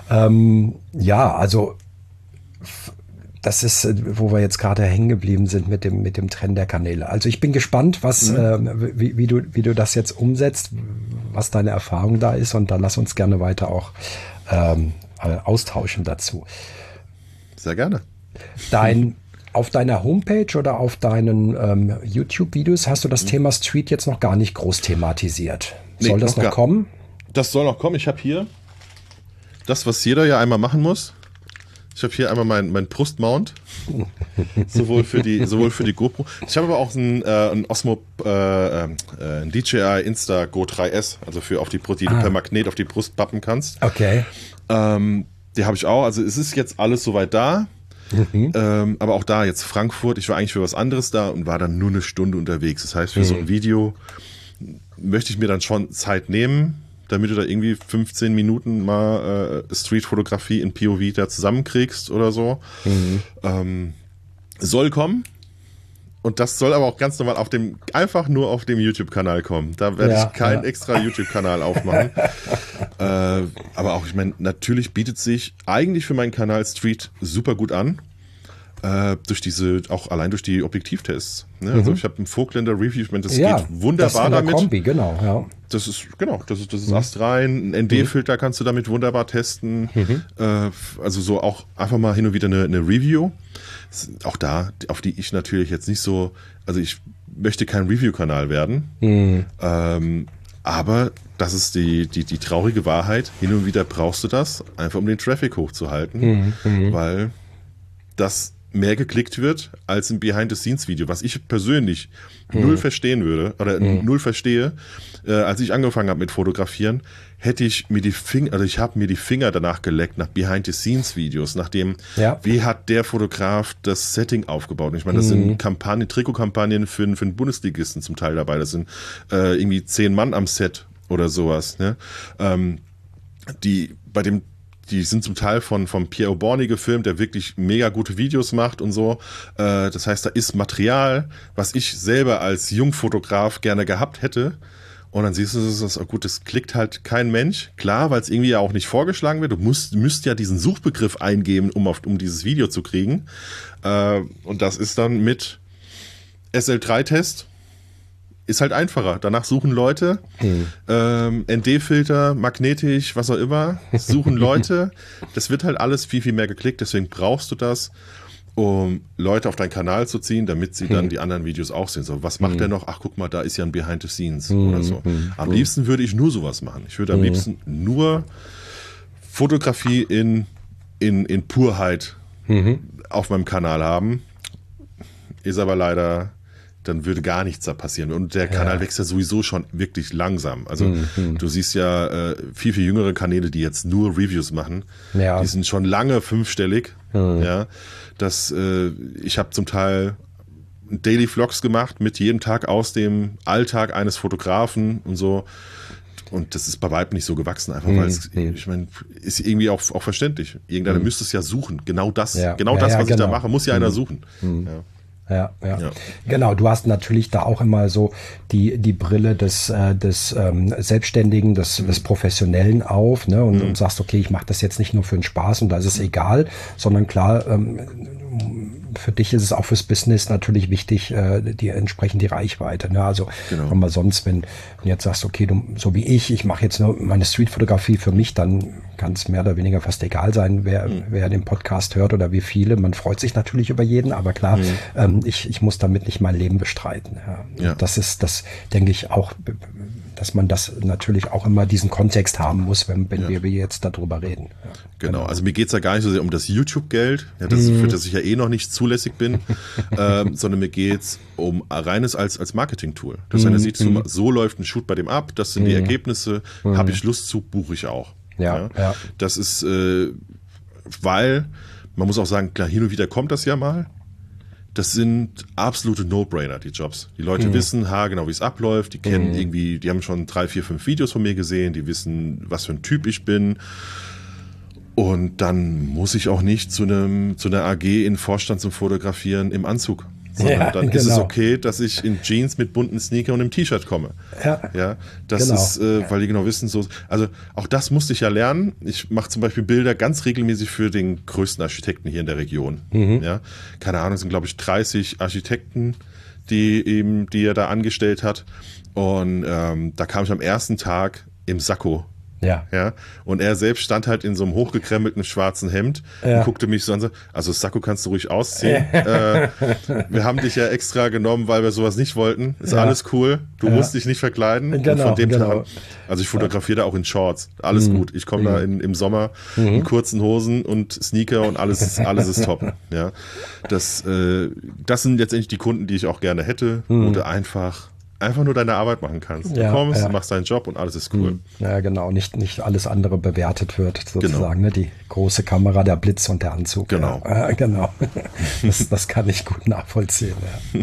Also das ist, wo wir jetzt gerade hängen geblieben sind mit dem Trend der Kanäle. Also ich bin gespannt, was, wie du das jetzt umsetzt, was deine Erfahrung da ist, und dann lass uns gerne weiter auch austauschen dazu. Sehr gerne. Auf deiner Homepage oder auf deinen YouTube-Videos hast du das Thema Street jetzt noch gar nicht groß thematisiert. Soll das noch kommen? Das soll noch kommen. Ich habe hier das, was jeder ja einmal machen muss. Ich habe hier einmal mein Brustmount, sowohl für die GoPro. Ich habe aber auch ein Osmo, ein DJI Insta Go 3S, also die du per Magnet auf die Brust pappen kannst. Okay. Die habe ich auch. Also es ist jetzt alles soweit da. Aber auch da jetzt Frankfurt. Ich war eigentlich für was anderes da und war dann nur eine Stunde unterwegs. Das heißt, für so ein Video möchte ich mir dann schon Zeit nehmen, damit du da irgendwie 15 Minuten mal Street-Fotografie in POV da zusammenkriegst oder so. Soll kommen. Und das soll aber auch ganz normal einfach nur auf dem YouTube-Kanal kommen. Da werde ich keinen extra YouTube-Kanal aufmachen. Aber auch, ich meine, natürlich bietet sich eigentlich für meinen Kanal Street super gut an. Allein durch die Objektivtests. Ne? Also ich habe einen Vogtländer Review, ich meine, das geht wunderbar damit. Kombi, genau, ja. Das ist astrein. Ein ND-Filter kannst du damit wunderbar testen. Also so auch einfach mal hin und wieder eine Review. Auch da, auf die ich natürlich jetzt nicht so, also ich möchte kein Review-Kanal werden. Aber das ist die traurige Wahrheit. Hin und wieder brauchst du das, einfach um den Traffic hochzuhalten, weil das mehr geklickt wird als ein Behind-the-Scenes-Video, was ich persönlich null verstehen würde oder null verstehe. Als ich angefangen habe mit Fotografieren, ich habe mir die Finger danach geleckt nach Behind-the-Scenes-Videos, nachdem, wie hat der Fotograf das Setting aufgebaut? Und ich meine, das sind Trikotkampagnen für einen Bundesligisten zum Teil dabei. Das sind irgendwie 10 Mann am Set oder sowas. Ne? Die sind zum Teil von Piero Borni gefilmt, der wirklich mega gute Videos macht und so. Das heißt, da ist Material, was ich selber als Jungfotograf gerne gehabt hätte. Und dann siehst du, das klickt halt kein Mensch. Klar, weil es irgendwie ja auch nicht vorgeschlagen wird. Du müsst ja diesen Suchbegriff eingeben, um dieses Video zu kriegen. Und das ist dann mit SL3-Test. Ist halt einfacher. Danach suchen Leute, ND-Filter, magnetisch, was auch immer, suchen Leute. Das wird halt alles viel, viel mehr geklickt. Deswegen brauchst du das, um Leute auf deinen Kanal zu ziehen, damit sie dann die anderen Videos auch sehen. So, was macht der noch? Ach, guck mal, da ist ja ein Behind the Scenes oder so. Am liebsten würde ich nur sowas machen. Ich würde am liebsten nur Fotografie in Purheit auf meinem Kanal haben. Ist aber leider... dann würde gar nichts da passieren. Und der Kanal wächst ja sowieso schon wirklich langsam. Also du siehst ja viel, viel jüngere Kanäle, die jetzt nur Reviews machen. Ja. Die sind schon lange 5-stellig. Ja, ich habe zum Teil Daily Vlogs gemacht mit jedem Tag aus dem Alltag eines Fotografen und so. Und das ist bei weitem nicht so gewachsen, einfach weil ich meine, ist irgendwie auch verständlich. Irgendeiner müsste es ja suchen. Genau das, was ich da mache, muss ja einer suchen. Ja. Genau, du hast natürlich da auch immer so die Brille des Selbstständigen, des Professionellen auf, ne, und sagst, okay, ich mache das jetzt nicht nur für den Spaß und da ist es egal, sondern klar, für dich ist es auch fürs Business natürlich wichtig, entsprechend die Reichweite. Ne? Also wenn man sonst, wenn du jetzt sagst, okay, so wie ich mache jetzt nur meine Streetfotografie für mich, dann kann es mehr oder weniger fast egal sein, wer den Podcast hört oder wie viele. Man freut sich natürlich über jeden, aber klar, ich muss damit nicht mein Leben bestreiten. Ja. Das denke ich auch, dass man das natürlich auch immer diesen Kontext haben muss, wenn wir jetzt darüber reden. Ja, genau, also mir geht's ja gar nicht so sehr um das YouTube-Geld, für das ich ja eh noch nicht zulässig bin, sondern mir geht's um reines als Marketing-Tool. Das heißt, sieht so läuft ein Shoot bei dem ab, das sind die Ergebnisse, habe ich Lust zu, buche ich auch. Ja. Das ist, weil, man muss auch sagen, klar, hin und wieder kommt das ja mal. Das sind absolute No-Brainer, die Jobs. Die Leute wissen genau, wie es abläuft. Die kennen irgendwie, die haben schon 3, 4, 5 Videos von mir gesehen. Die wissen, was für ein Typ ich bin. Und dann muss ich auch nicht zu einer AG in Vorstand zum Fotografieren im Anzug. Sondern dann ist es okay, dass ich in Jeans mit bunten Sneaker und einem T-Shirt komme. Ja, das ist, weil die genau wissen, so. Also auch das musste ich ja lernen. Ich mache zum Beispiel Bilder ganz regelmäßig für den größten Architekten hier in der Region. Ja, keine Ahnung, es sind glaube ich 30 Architekten, die er da angestellt hat. Und da kam ich am ersten Tag im Sakko. Ja. Und er selbst stand halt in so einem hochgekrempelten schwarzen Hemd und guckte mich so an, also Sakko kannst du ruhig ausziehen. Wir haben dich ja extra genommen, weil wir sowas nicht wollten. Ist alles cool. Du musst dich nicht verkleiden. Genau, und von dem Tag, also ich fotografiere da auch in Shorts. Alles gut. Ich komme da im Sommer in kurzen Hosen und Sneaker und alles ist top. Ja. Das sind letztendlich die Kunden, die ich auch gerne hätte, wo du einfach nur deine Arbeit machen kannst. Du kommst, du machst deinen Job und alles ist cool. Ja, genau. Nicht alles andere bewertet wird, sozusagen. Ne? Die große Kamera, der Blitz und der Anzug. Genau. Ja, genau. Das kann ich gut nachvollziehen. Ja.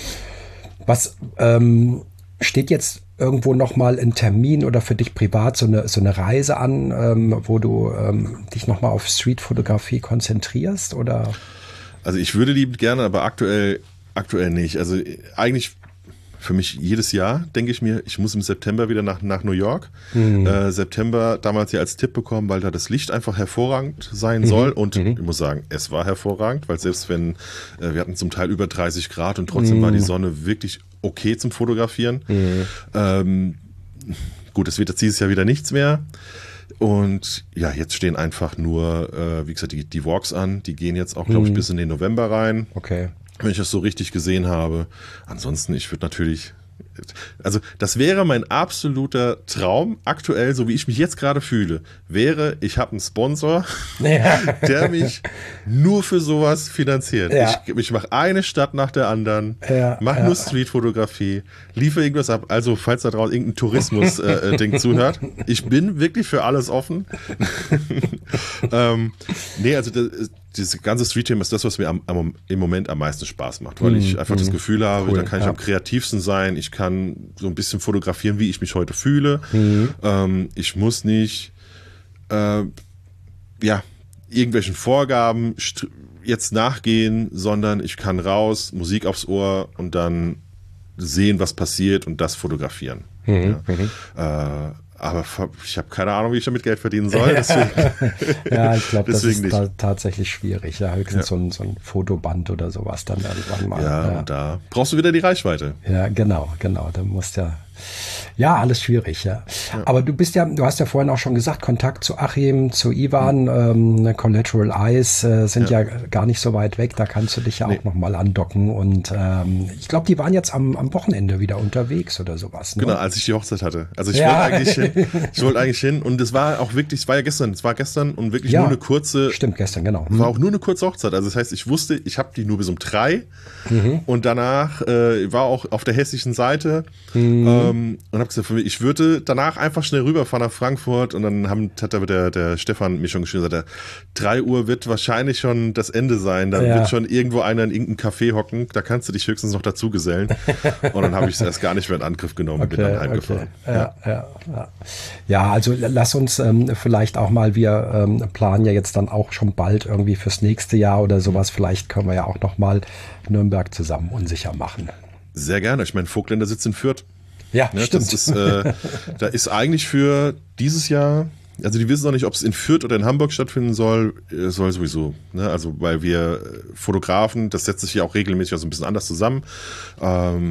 Was steht jetzt irgendwo nochmal ein Termin oder für dich privat so eine Reise an, wo du dich nochmal auf Streetfotografie konzentrierst? Oder? Also ich würde liebend gerne, aber aktuell nicht. Also eigentlich für mich jedes Jahr denke ich mir, ich muss im September wieder nach New York. September damals ja als Tipp bekommen, weil da das Licht einfach hervorragend sein soll. Und ich muss sagen, es war hervorragend, weil selbst wenn wir hatten zum Teil über 30 Grad und trotzdem war die Sonne wirklich okay zum Fotografieren. Gut, es wird jetzt dieses Jahr wieder nichts mehr. Und ja, jetzt stehen einfach nur, wie gesagt, die Walks an. Die gehen jetzt auch, glaube ich, bis in den November rein. Okay. Wenn ich das so richtig gesehen habe. Ansonsten, ich würde natürlich, also das wäre mein absoluter Traum, aktuell, so wie ich mich jetzt gerade fühle, wäre, ich habe einen Sponsor, der mich nur für sowas finanziert. Ja. Ich mache eine Stadt nach der anderen, mache nur Streetfotografie, liefere irgendwas ab. Also, falls da draußen irgendein Tourismus-Ding zuhört, ich bin wirklich für alles offen. Nee, also dieses ganze Street-Thema ist das, was mir im Moment am meisten Spaß macht, weil ich einfach das Gefühl habe, da kann ich am kreativsten sein, ich kann so ein bisschen fotografieren, wie ich mich heute fühle. Ich muss nicht irgendwelchen Vorgaben jetzt nachgehen, sondern ich kann raus, Musik aufs Ohr und dann sehen, was passiert und das fotografieren. Aber ich habe keine Ahnung, wie ich damit Geld verdienen soll. Deswegen, ja, ich glaube, das ist tatsächlich schwierig. Ja, höchstens so ein Fotoband oder sowas dann irgendwann mal. Ja, und da brauchst du wieder die Reichweite. Ja, genau. Da musst ja, alles schwierig, ja. Aber du hast ja vorhin auch schon gesagt, Kontakt zu Achim, zu Ivan, Collateral Eyes sind ja gar nicht so weit weg, da kannst du dich ja auch nochmal andocken und ich glaube, die waren jetzt am Wochenende wieder unterwegs oder sowas. Ne? Genau, als ich die Hochzeit hatte. Also ich wollte eigentlich hin und es war auch wirklich, es war gestern und wirklich nur eine kurze. Stimmt, gestern, genau. War auch nur eine kurze Hochzeit, also das heißt, ich wusste, ich habe die nur bis um 3 und danach war auch auf der hessischen Seite und habe gesagt, ich würde danach einfach schnell rüberfahren nach Frankfurt und dann hat der Stefan mir schon geschrieben, sagt 3 Uhr wird wahrscheinlich schon das Ende sein, dann wird schon irgendwo einer in irgendeinem Café hocken, da kannst du dich höchstens noch dazu gesellen und dann habe ich es erst gar nicht mehr in Angriff genommen und bin dann heimgefahren. Ja, also lass uns vielleicht auch mal, wir planen ja jetzt dann auch schon bald irgendwie fürs nächste Jahr oder sowas, vielleicht können wir ja auch noch mal Nürnberg zusammen unsicher machen. Sehr gerne, ich meine, Vogtländer sitzt in Fürth. Ja, stimmt. Da ist eigentlich für dieses Jahr, also die wissen noch nicht, ob es in Fürth oder in Hamburg stattfinden soll sowieso. Ne? Also weil wir Fotografen, das setzt sich ja auch regelmäßig so ein bisschen anders zusammen.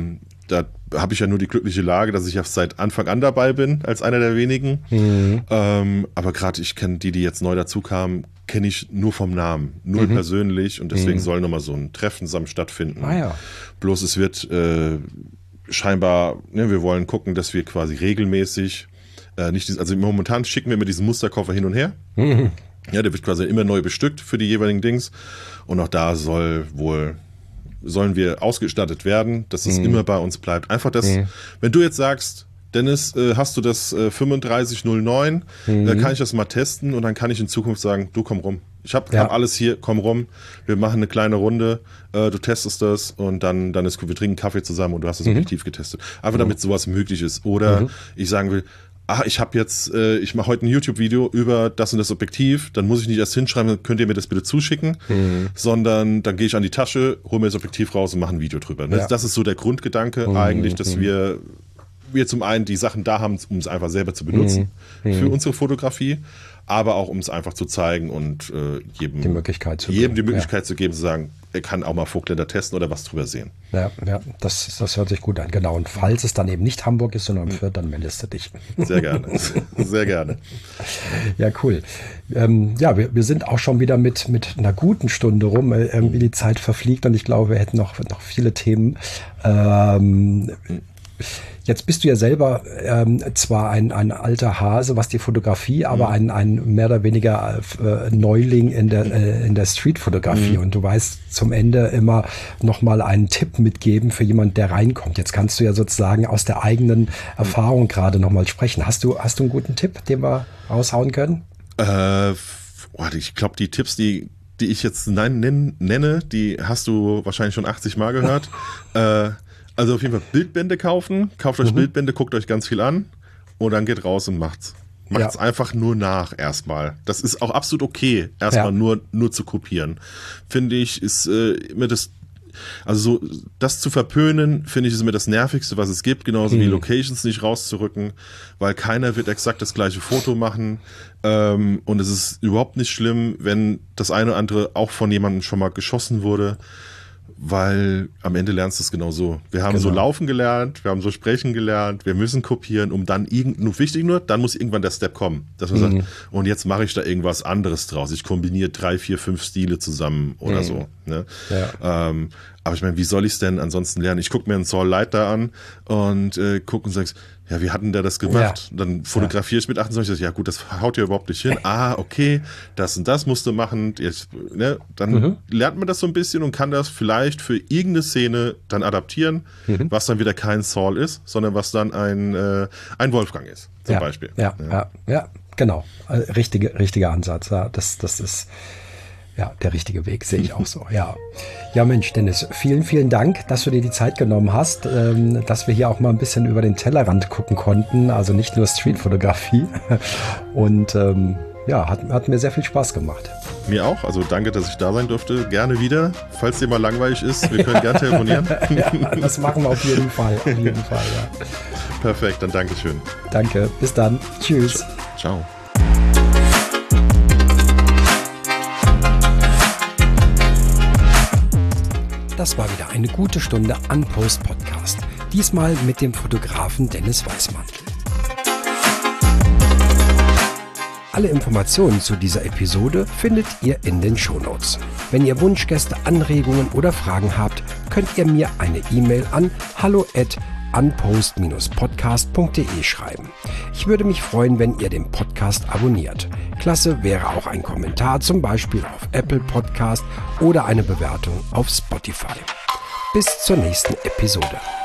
da habe ich ja nur die glückliche Lage, dass ich ja seit Anfang an dabei bin, als einer der wenigen. Aber gerade ich kenne die jetzt neu dazu kamen, kenne ich nur vom Namen, null persönlich, und deswegen soll nochmal so ein Treffen zusammen stattfinden. Bloß es wird scheinbar, ne, wir wollen gucken, dass wir quasi regelmäßig also momentan schicken wir immer diesen Musterkoffer hin und her. Ja, der wird quasi immer neu bestückt für die jeweiligen Dings. Und auch da sollen wir ausgestattet werden, dass es immer bei uns bleibt. Einfach das, wenn du jetzt sagst, Dennis, hast du das 3509, kann ich das mal testen und dann kann ich in Zukunft sagen, du komm rum. Ich hab alles hier, komm rum, wir machen eine kleine Runde, du testest das und dann wir trinken Kaffee zusammen und du hast das Objektiv getestet. Einfach damit sowas möglich ist. Oder ich sagen will, ich mache heute ein YouTube-Video über das und das Objektiv, dann muss ich nicht erst hinschreiben, könnt ihr mir das bitte zuschicken, sondern dann gehe ich an die Tasche, hole mir das Objektiv raus und mache ein Video drüber. Ja. Das ist so der Grundgedanke eigentlich, dass wir zum einen die Sachen da haben, um es einfach selber zu benutzen für unsere Fotografie, aber auch um es einfach zu zeigen und jedem die Möglichkeit zu geben, zu sagen, er kann auch mal Vogtländer testen oder was drüber sehen. Ja, das hört sich gut an, genau. Und falls es dann eben nicht Hamburg ist, sondern Fürth, dann meldest du dich. Sehr gerne, sehr gerne. Ja, cool. Wir sind auch schon wieder mit einer guten Stunde rum. Irgendwie die Zeit verfliegt und ich glaube, wir hätten noch viele Themen. Jetzt bist du ja selber zwar ein alter Hase, was die Fotografie, aber ein mehr oder weniger Neuling in der Streetfotografie. Und du weißt zum Ende immer noch mal einen Tipp mitgeben für jemanden, der reinkommt. Jetzt kannst du ja sozusagen aus der eigenen Erfahrung gerade noch mal sprechen. Hast du einen guten Tipp, den wir raushauen können? Ich glaube, die Tipps, die ich jetzt nenne, die hast du wahrscheinlich schon 80 Mal gehört. Also auf jeden Fall Bildbände kaufen, kauft euch Bildbände, guckt euch ganz viel an und dann geht raus und macht's. Macht's einfach nur nach erstmal. Das ist auch absolut okay, erstmal nur zu kopieren. Finde ich, ist immer das zu verpönen, finde ich, ist immer das Nervigste, was es gibt, genauso wie Locations nicht rauszurücken, weil keiner wird exakt das gleiche Foto machen. Und es ist überhaupt nicht schlimm, wenn das eine oder andere auch von jemandem schon mal geschossen wurde. Weil am Ende lernst du es genau so. Wir haben so laufen gelernt, wir haben so sprechen gelernt, wir müssen kopieren, um dann dann muss irgendwann der Step kommen, dass man sagt, und jetzt mache ich da irgendwas anderes draus. Ich kombiniere 3, 4, 5 Stile zusammen oder so. Ne? Ja. Aber ich meine, wie soll ich es denn ansonsten lernen? Ich gucke mir einen Saul Leiter an und gucke und sage, ja, wie hat denn der das gemacht? Ja. Dann fotografiere ich mit 28, ja gut, das haut ja überhaupt nicht hin. Okay, das und das musst du machen. Jetzt, ne? Dann lernt man das so ein bisschen und kann das vielleicht für irgendeine Szene dann adaptieren, was dann wieder kein Saul ist, sondern was dann ein Wolfgang ist, zum Beispiel. Ja, genau. Richtiger Ansatz. Ja, das ist der richtige Weg, sehe ich auch so. Ja, Mensch, Dennis, vielen, vielen Dank, dass du dir die Zeit genommen hast, dass wir hier auch mal ein bisschen über den Tellerrand gucken konnten, also nicht nur Streetfotografie. Und hat mir sehr viel Spaß gemacht. Mir auch, also danke, dass ich da sein durfte. Gerne wieder, falls dir mal langweilig ist, wir können gerne telefonieren. Das machen wir auf jeden Fall. Perfekt, dann Dankeschön. Danke, bis dann. Tschüss. Ciao. Das war wieder eine gute Stunde Unpost Podcast. Diesmal mit dem Fotografen Dennis Weismantel. Alle Informationen zu dieser Episode findet ihr in den Shownotes. Wenn ihr Wunschgäste, Anregungen oder Fragen habt, könnt ihr mir eine E-Mail an hallo@unpost-podcast.de schreiben. Ich würde mich freuen, wenn ihr den Podcast abonniert. Klasse wäre auch ein Kommentar, zum Beispiel auf Apple Podcast oder eine Bewertung auf Spotify. Bis zur nächsten Episode.